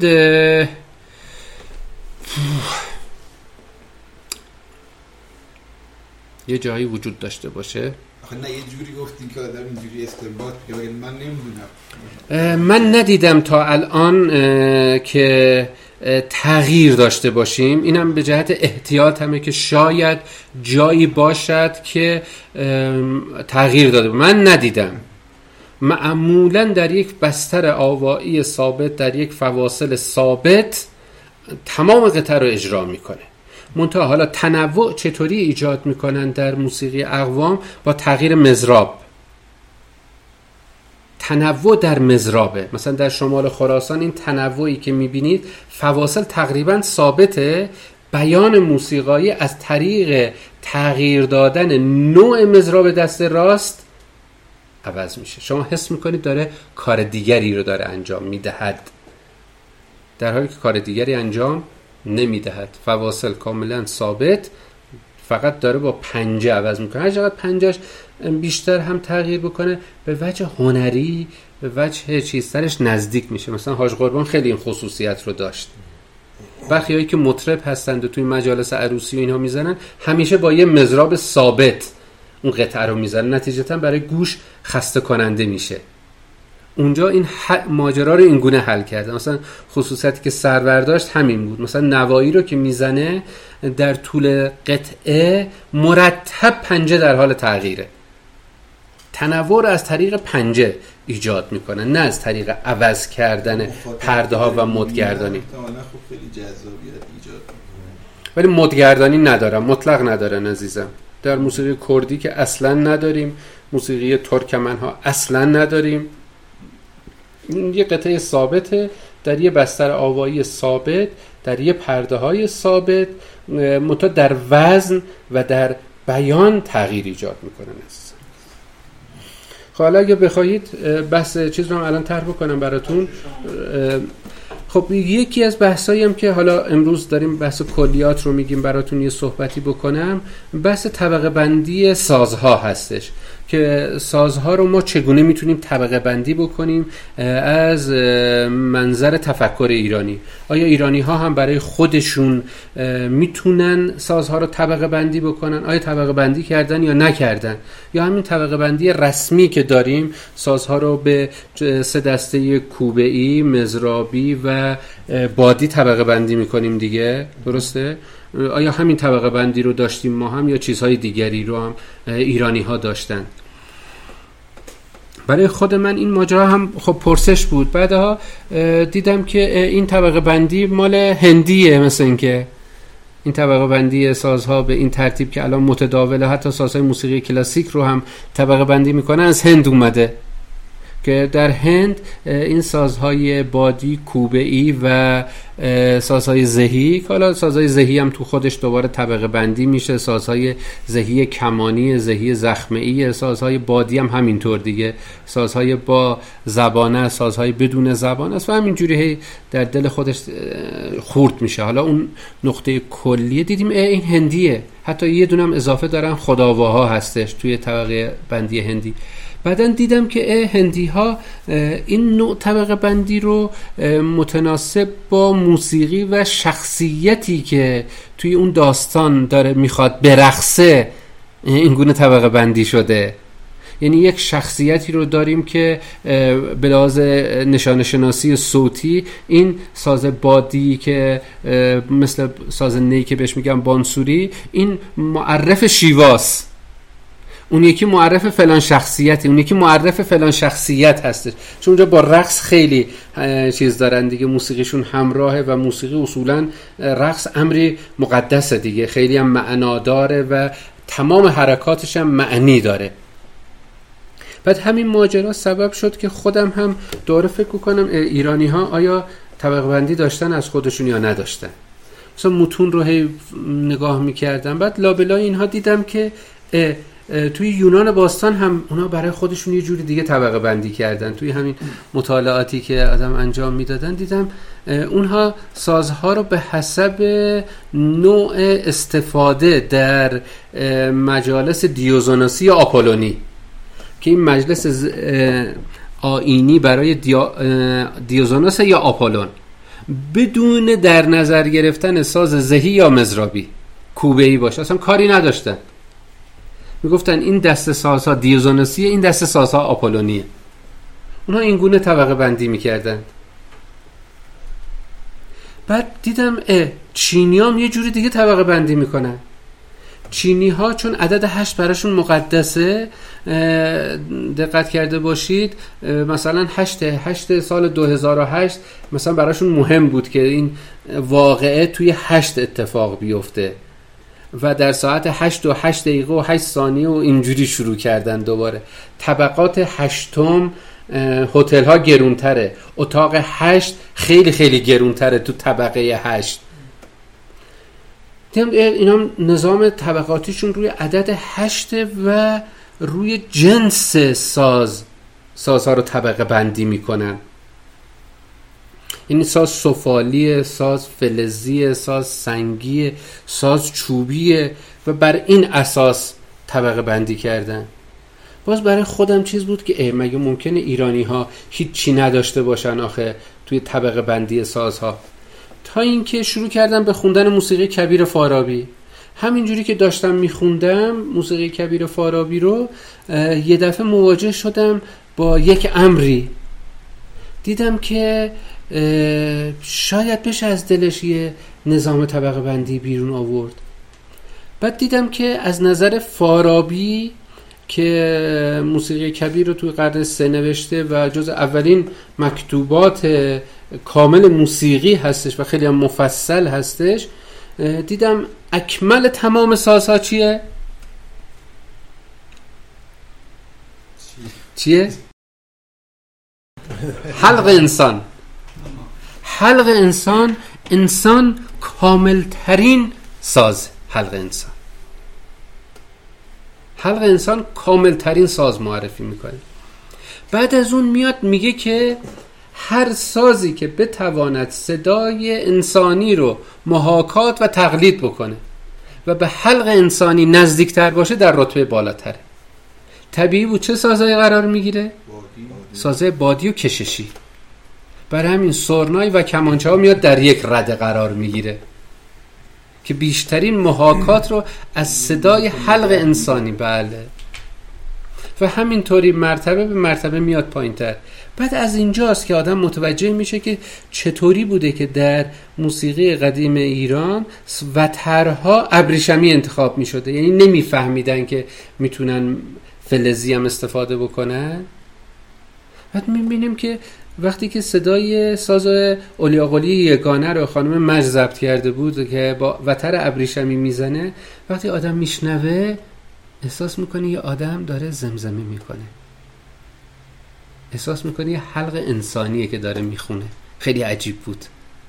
یه جایی وجود داشته باشه. آخه نه، یه جوری گفتین که آدم اینجوری استنباط بگه، من نمیدونم. من ندیدم تا الان که تغییر داشته باشیم. اینم به جهت احتیاط همه که شاید جایی باشد که تغییر داده. من ندیدم. معمولا در یک بستر آوایی ثابت، در یک فواصل ثابت تمام قطعه رو اجرا میکنه. منتها حالا تنوع چطوری ایجاد میکنن در موسیقی اقوام؟ با تغییر مضراب. تنوع در مضرابه. مثلا در شمال خراسان این تنوعی که میبینید فواصل تقریبا ثابته، بیان موسیقایی از طریق تغییر دادن نوع مضراب دست راست عوض میشه. شما حس میکنید داره کار دیگری رو داره انجام میدهد، در حالی که کار دیگری انجام نمیدهد. فواصل کاملا ثابت، فقط داره با پنجه عوض میکنه. هر چقدر پنجهش بیشتر هم تغییر بکنه، به وجه هنری، به وجه چیزترش نزدیک میشه. مثلا حاج قربان خیلی این خصوصیت رو داشت. برخی هایی که مطرب هستند و توی مجالس عروسی و اینها میزنن، همیشه با یه مضراب ثابت اون قطعه رو میزنن، نتیجتا برای گوش خسته کننده میشه. اونجا این ماجرا رو این گونه حل کرده. مثلا خصوصیتی که سرور داشت همین بود. مثلا نوایی رو که میزنه در طول قطعه مرتب پنجه در حال تغییره. تنوع رو از طریق پنجه ایجاد میکنه، نه از طریق عوض کردن پرده ها و مدگردانی. خب خیلی جذابیت ایجاد میکنه. ولی مدگردانی ندارم، مطلق ندارن عزیزم. در موسیقی کردی که اصلا نداریم، موسیقی ترکمن ها اصلا نداریم. یه قطعه ثابته در یه بستر آوایی ثابت، در یه پرده های ثابت، منتها در وزن و در بیان تغییر ایجاد میکنن. خب حالا اگه بخواهید بحث چیز رو هم الان طرح بکنم براتون. خب یکی از بحثایی هم که حالا امروز داریم بحث کلیات رو میگیم براتون یه صحبتی بکنم، بحث طبقه بندی سازها هستش که سازها رو ما چگونه میتونیم طبقه بندی بکنیم از منظر تفکر ایرانی. آیا ایرانی ها هم برای خودشون میتونن سازها رو طبقه بندی بکنن؟ آیا طبقه بندی کردن یا نکردن؟ یا همین طبقه بندی رسمی که داریم سازها رو به سه دسته کوبه‌ای، مضرابی و بادی طبقه بندی میکنیم دیگه، درسته؟ آیا همین طبقه بندی رو داشتیم ما هم یا چیزهای دیگری رو هم ایرانی ها داشتن؟ برای خود من این ماجرا هم خب پرسش بود. بعدها دیدم که این طبقه بندی مال هندیه، مثل این که این طبقه بندی سازها به این ترتیب که الان متداوله، حتی سازهای موسیقی کلاسیک رو هم طبقه بندی میکنن، از هند اومده که در هند این سازهای بادی، کوبه‌ای و سازهای زهی، که حالا سازهای زهی هم تو خودش دوباره طبقه بندی میشه، سازهای زهی کمانی، زهی زخمه‌ای، سازهای بادی هم همینطور دیگه، سازهای با زبانه، سازهای بدون زبانه است و همینجوری در دل خودش خورد میشه. حالا اون نقطه کلیه دیدیم این هندیه، حتی یه دونم اضافه دارن خداواها هستش توی طبقه بندی هندی. بعدن دیدم که هندی ها این نوع طبقه بندی رو متناسب با موسیقی و شخصیتی که توی اون داستان داره میخواد برقصه این گونه طبقه بندی شده. یعنی یک شخصیتی رو داریم که به لحاظ نشانه شناسی صوتی این ساز بادی که مثل ساز نی که بهش میگم بانسوری، این معرف شیواس، اون یکی معرف فلان شخصیتی، اون یکی معرف فلان شخصیت هستش، چون اونجا با رقص خیلی چیز دارن دیگه، موسیقیشون همراهه و موسیقی اصولا رقص امری مقدسه دیگه، خیلی هم معنا داره و تمام حرکاتش هم معنی داره. بعد همین ماجرا سبب شد که خودم هم دوره فکر کنم ایرانی ها آیا طبقه بندی داشتن از خودشون یا نداشتن. مثلا متون رو هی نگاه میکردم، بعد لابلای اینها دیدم که توی یونان باستان هم اونا برای خودشون یه جوری دیگه طبقه بندی کردن. توی همین مطالعاتی که آدم انجام میدادن دیدم اونها سازها رو به حسب نوع استفاده در مجالس دیوزونوسی یا آپولونی که این مجلس آیینی برای دیوزونوس یا آپولون بدون در نظر گرفتن ساز زهی یا مزرابی کوبه‌ای باشه اصلا کاری نداشتن. میگفتن این دسته سازها دیوزونوسیه، این دسته سازها آپولونیه. اونها این گونه طبقه بندی میکردن. بعد دیدم چینی هم یه جوری دیگه طبقه بندی میکنن. چینی ها چون عدد هشت براشون مقدسه، دقت کرده باشید مثلا هشت هشت سال دو هزار و هشت مثلا براشون مهم بود که این واقعه توی هشت اتفاق بیفته و در ساعت هشت و هشت دقیقه و هشت ثانیه و اینجوری شروع کردن دوباره. طبقات هشتم هتل ها گرونتره، اتاق هشت خیلی خیلی گرونتره تو طبقه هشت. اینا نظام طبقاتیشون روی عدد هشت و روی جنس ساز سازها رو طبقه بندی میکنن. این ساز سفالیه، ساز فلزیه، ساز سنگیه، ساز چوبیه و بر این اساس طبقه بندی کردن. باز برای خودم چیز بود که ای مگه ممکنه ایرانی ها هیچی نداشته باشن آخه توی طبقه بندی سازها؟ تا اینکه شروع کردم به خوندن موسیقی کبیر فارابی. همینجوری که داشتم میخوندم موسیقی کبیر فارابی رو یه دفعه مواجه شدم با یک امری. دیدم که شاید بشه از دلش یه نظام طبقه بندی بیرون آورد. بعد دیدم که از نظر فارابی که موسیقی کبیر رو توی قرن سه نوشته و جز اولین مکتوبات کامل موسیقی هستش و خیلی هم مفصل هستش، دیدم اکمل تمام سازها چیه؟ چیه؟ حلق انسان. حلق انسان، انسان کامل ترین ساز. حلق انسان حلق انسان کامل ترین ساز معرفی میکنه. بعد از اون میاد میگه که هر سازی که بتواند صدای انسانی رو محاکات و تقلید بکنه و به حلق انسانی نزدیکتر باشه در رتبه بالاتره. طبیعی بود چه سازهای قرار میگیره؟ سازهای بادی و کششی. برای همین سرنای و کمانچه ها میاد در یک رده قرار میگیره که بیشترین محاکات رو از صدای حلق انسانی، بله، و همینطوری مرتبه به مرتبه میاد پایین تر. بعد از اینجاست که آدم متوجه میشه که چطوری بوده که در موسیقی قدیم ایران وترها ابریشمی انتخاب میشده، یعنی نمیفهمیدن که میتونن فلزی هم استفاده بکنن. بعد میبینیم که وقتی که صدای ساز اولیاقلی یگانه رو خانم مج ضبط کرده بود که با وتر ابریشمی میزنه، وقتی آدم میشنوه احساس میکنه یه آدم داره زمزمه میکنه، احساس میکنه یه حلق انسانیه که داره میخونه. خیلی عجیب بود.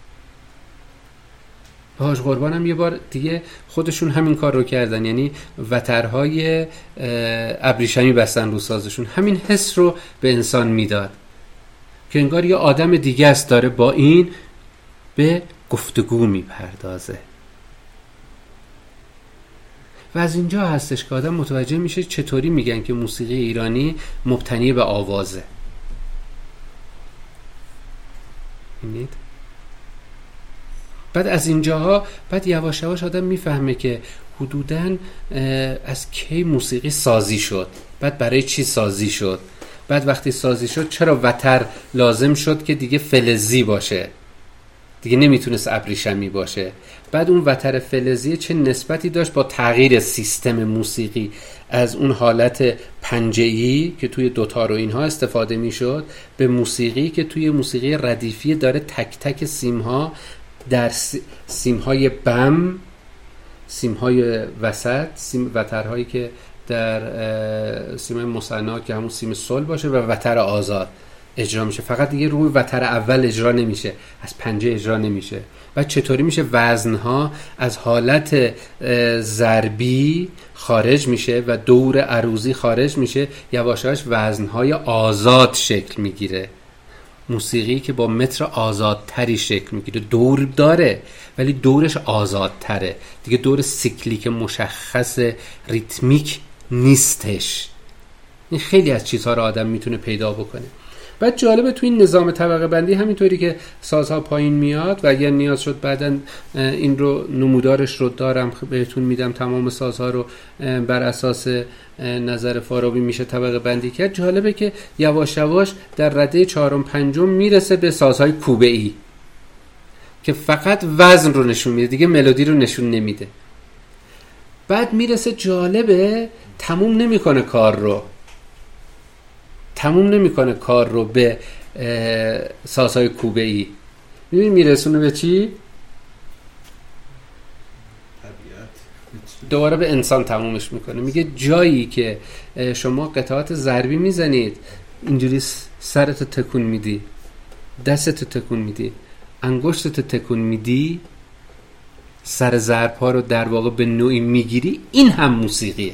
حاج قربان هم یه بار دیگه خودشون همین کار رو کردن، یعنی وترهای ابریشمی بستن رو سازشون. همین حس رو به انسان میداد که انگار یه آدم دیگه است داره با این به گفتگو میپردازه. و از اینجا هستش که آدم متوجه میشه چطوری میگن که موسیقی ایرانی مبتنی به آوازه. ببینید؟ بعد از اینجاها بعد یواش یواش آدم میفهمه که حدوداً از کی موسیقی سازی شد، بعد برای چی سازی شد، بعد وقتی سازی شد چرا وتر لازم شد که دیگه فلزی باشه، دیگه نمیتونست ابریشمی باشه. بعد اون وتر فلزی چه نسبتی داشت با تغییر سیستم موسیقی از اون حالت پنجه‌ای که توی دوتار و اینها استفاده میشد به موسیقی که توی موسیقی ردیفی داره تک تک سیمها در سیمهای بم، سیمهای وسط، سیم وترهایی که در سیم مثنا که همون سیم صلب باشه و وتر آزاد، اجرا میشه، فقط دیگه روی وتر اول اجرا نمیشه، از پنجه اجرا نمیشه. و چطوری میشه وزنها از حالت ضربی خارج میشه و دور عروضی خارج میشه، یواش یواش وزنهای آزاد شکل میگیره. موسیقی که با متر آزادتری شکل میگیره، دور داره ولی دورش آزادتره دیگه، دور سیکلیک مشخص ریتمیک نیستش. این خیلی از چیزها رو آدم میتونه پیدا بکنه. بعد جالبه تو این نظام طبقه بندی همینطوری که سازها پایین میاد و اگر نیاز شد بعداً این رو نمودارش رو دارم بهتون میدم، تمام سازها رو بر اساس نظر فارابی میشه طبقه بندی کرد. جالبه که یواش یواش در رده چهارم پنجم میرسه به سازهای کوبه ای که فقط وزن رو نشون میده دیگه، ملودی رو نشون نمیده. بعد میرسه، جالبه، تموم نمیکنه کار رو تموم نمیکنه کار رو به سازهای کوبه ای. میبینی میرسونه به چی؟ طبیعت. دوباره به انسان تمومش میکنه. میگه جایی که شما قطعات ضربی میزنید، اینجوری سرت تکون میدی، دستت تکون میدی، انگشتت تکون میدی، سر ضرب ها رو در واقع به نوعی میگیری، این هم موسیقیه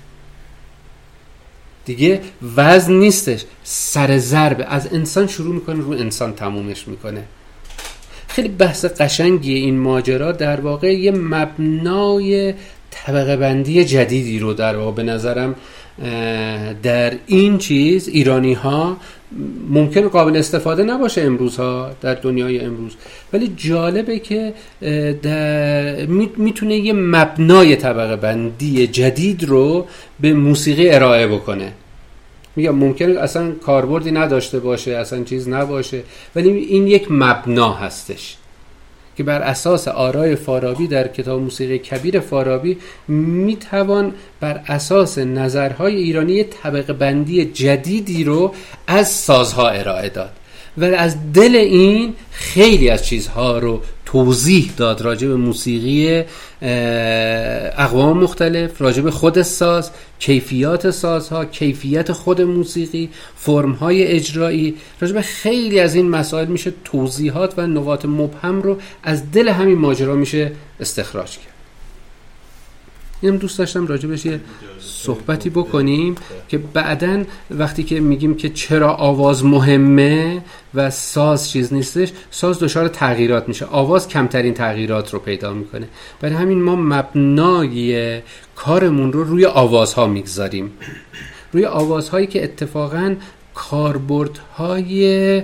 دیگه. وزن نیستش، سر ضرب از انسان شروع میکنه رو انسان تمومش میکنه. خیلی بحث قشنگیه این ماجرا. در واقع یه مبنای طبقه بندی جدیدی رو در واقع به نظرم در این چیز ایرانی ها ممکن قابل استفاده نباشه امروزها در دنیای امروز، ولی جالبه که میتونه یه مبنای طبقه بندی جدید رو به موسیقی ارائه بکنه. میگم ممکنه اصلا کاربردی نداشته باشه، اصلا چیز نباشه، ولی این یک مبنا هستش که بر اساس آرای فارابی در کتاب موسیقی کبیر فارابی میتوان بر اساس نظرهای ایرانی طبقه بندی جدیدی رو از سازها ارائه داد و از دل این خیلی از چیزها رو توضیح داد راجع به موسیقی اقوام مختلف، راجع به خود ساز، کیفیات سازها، کیفیت خود موسیقی، فرم‌های اجرایی، راجع به خیلی از این مسائل میشه توضیحات و نقاط مبهم رو از دل همین ماجرا میشه استخراج کرد. اینم دوست داشتم راجع بهش یه صحبتی بکنیم که بعداً وقتی که میگیم که چرا آواز مهمه و ساز چیز نیستش، ساز دچار تغییرات میشه، آواز کمترین تغییرات رو پیدا میکنه. برای همین ما مبنای کارمون رو روی آوازها میگذاریم، روی آوازهایی که اتفاقاً کاربردهای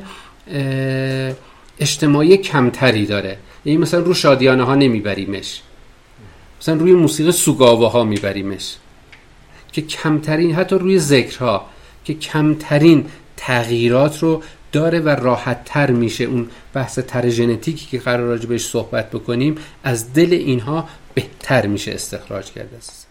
اجتماعی کمتری داره. یعنی مثلا رو شادیانه ها نمیبریمش، مثلا روی موسیقی سوگاوه ها میبریمش که کمترین، حتی روی ذکرها که کمترین تغییرات رو داره و راحت تر میشه. اون بحث تر ژنتیکی که قرار راجع بهش صحبت بکنیم از دل اینها بهتر میشه استخراج کرده است.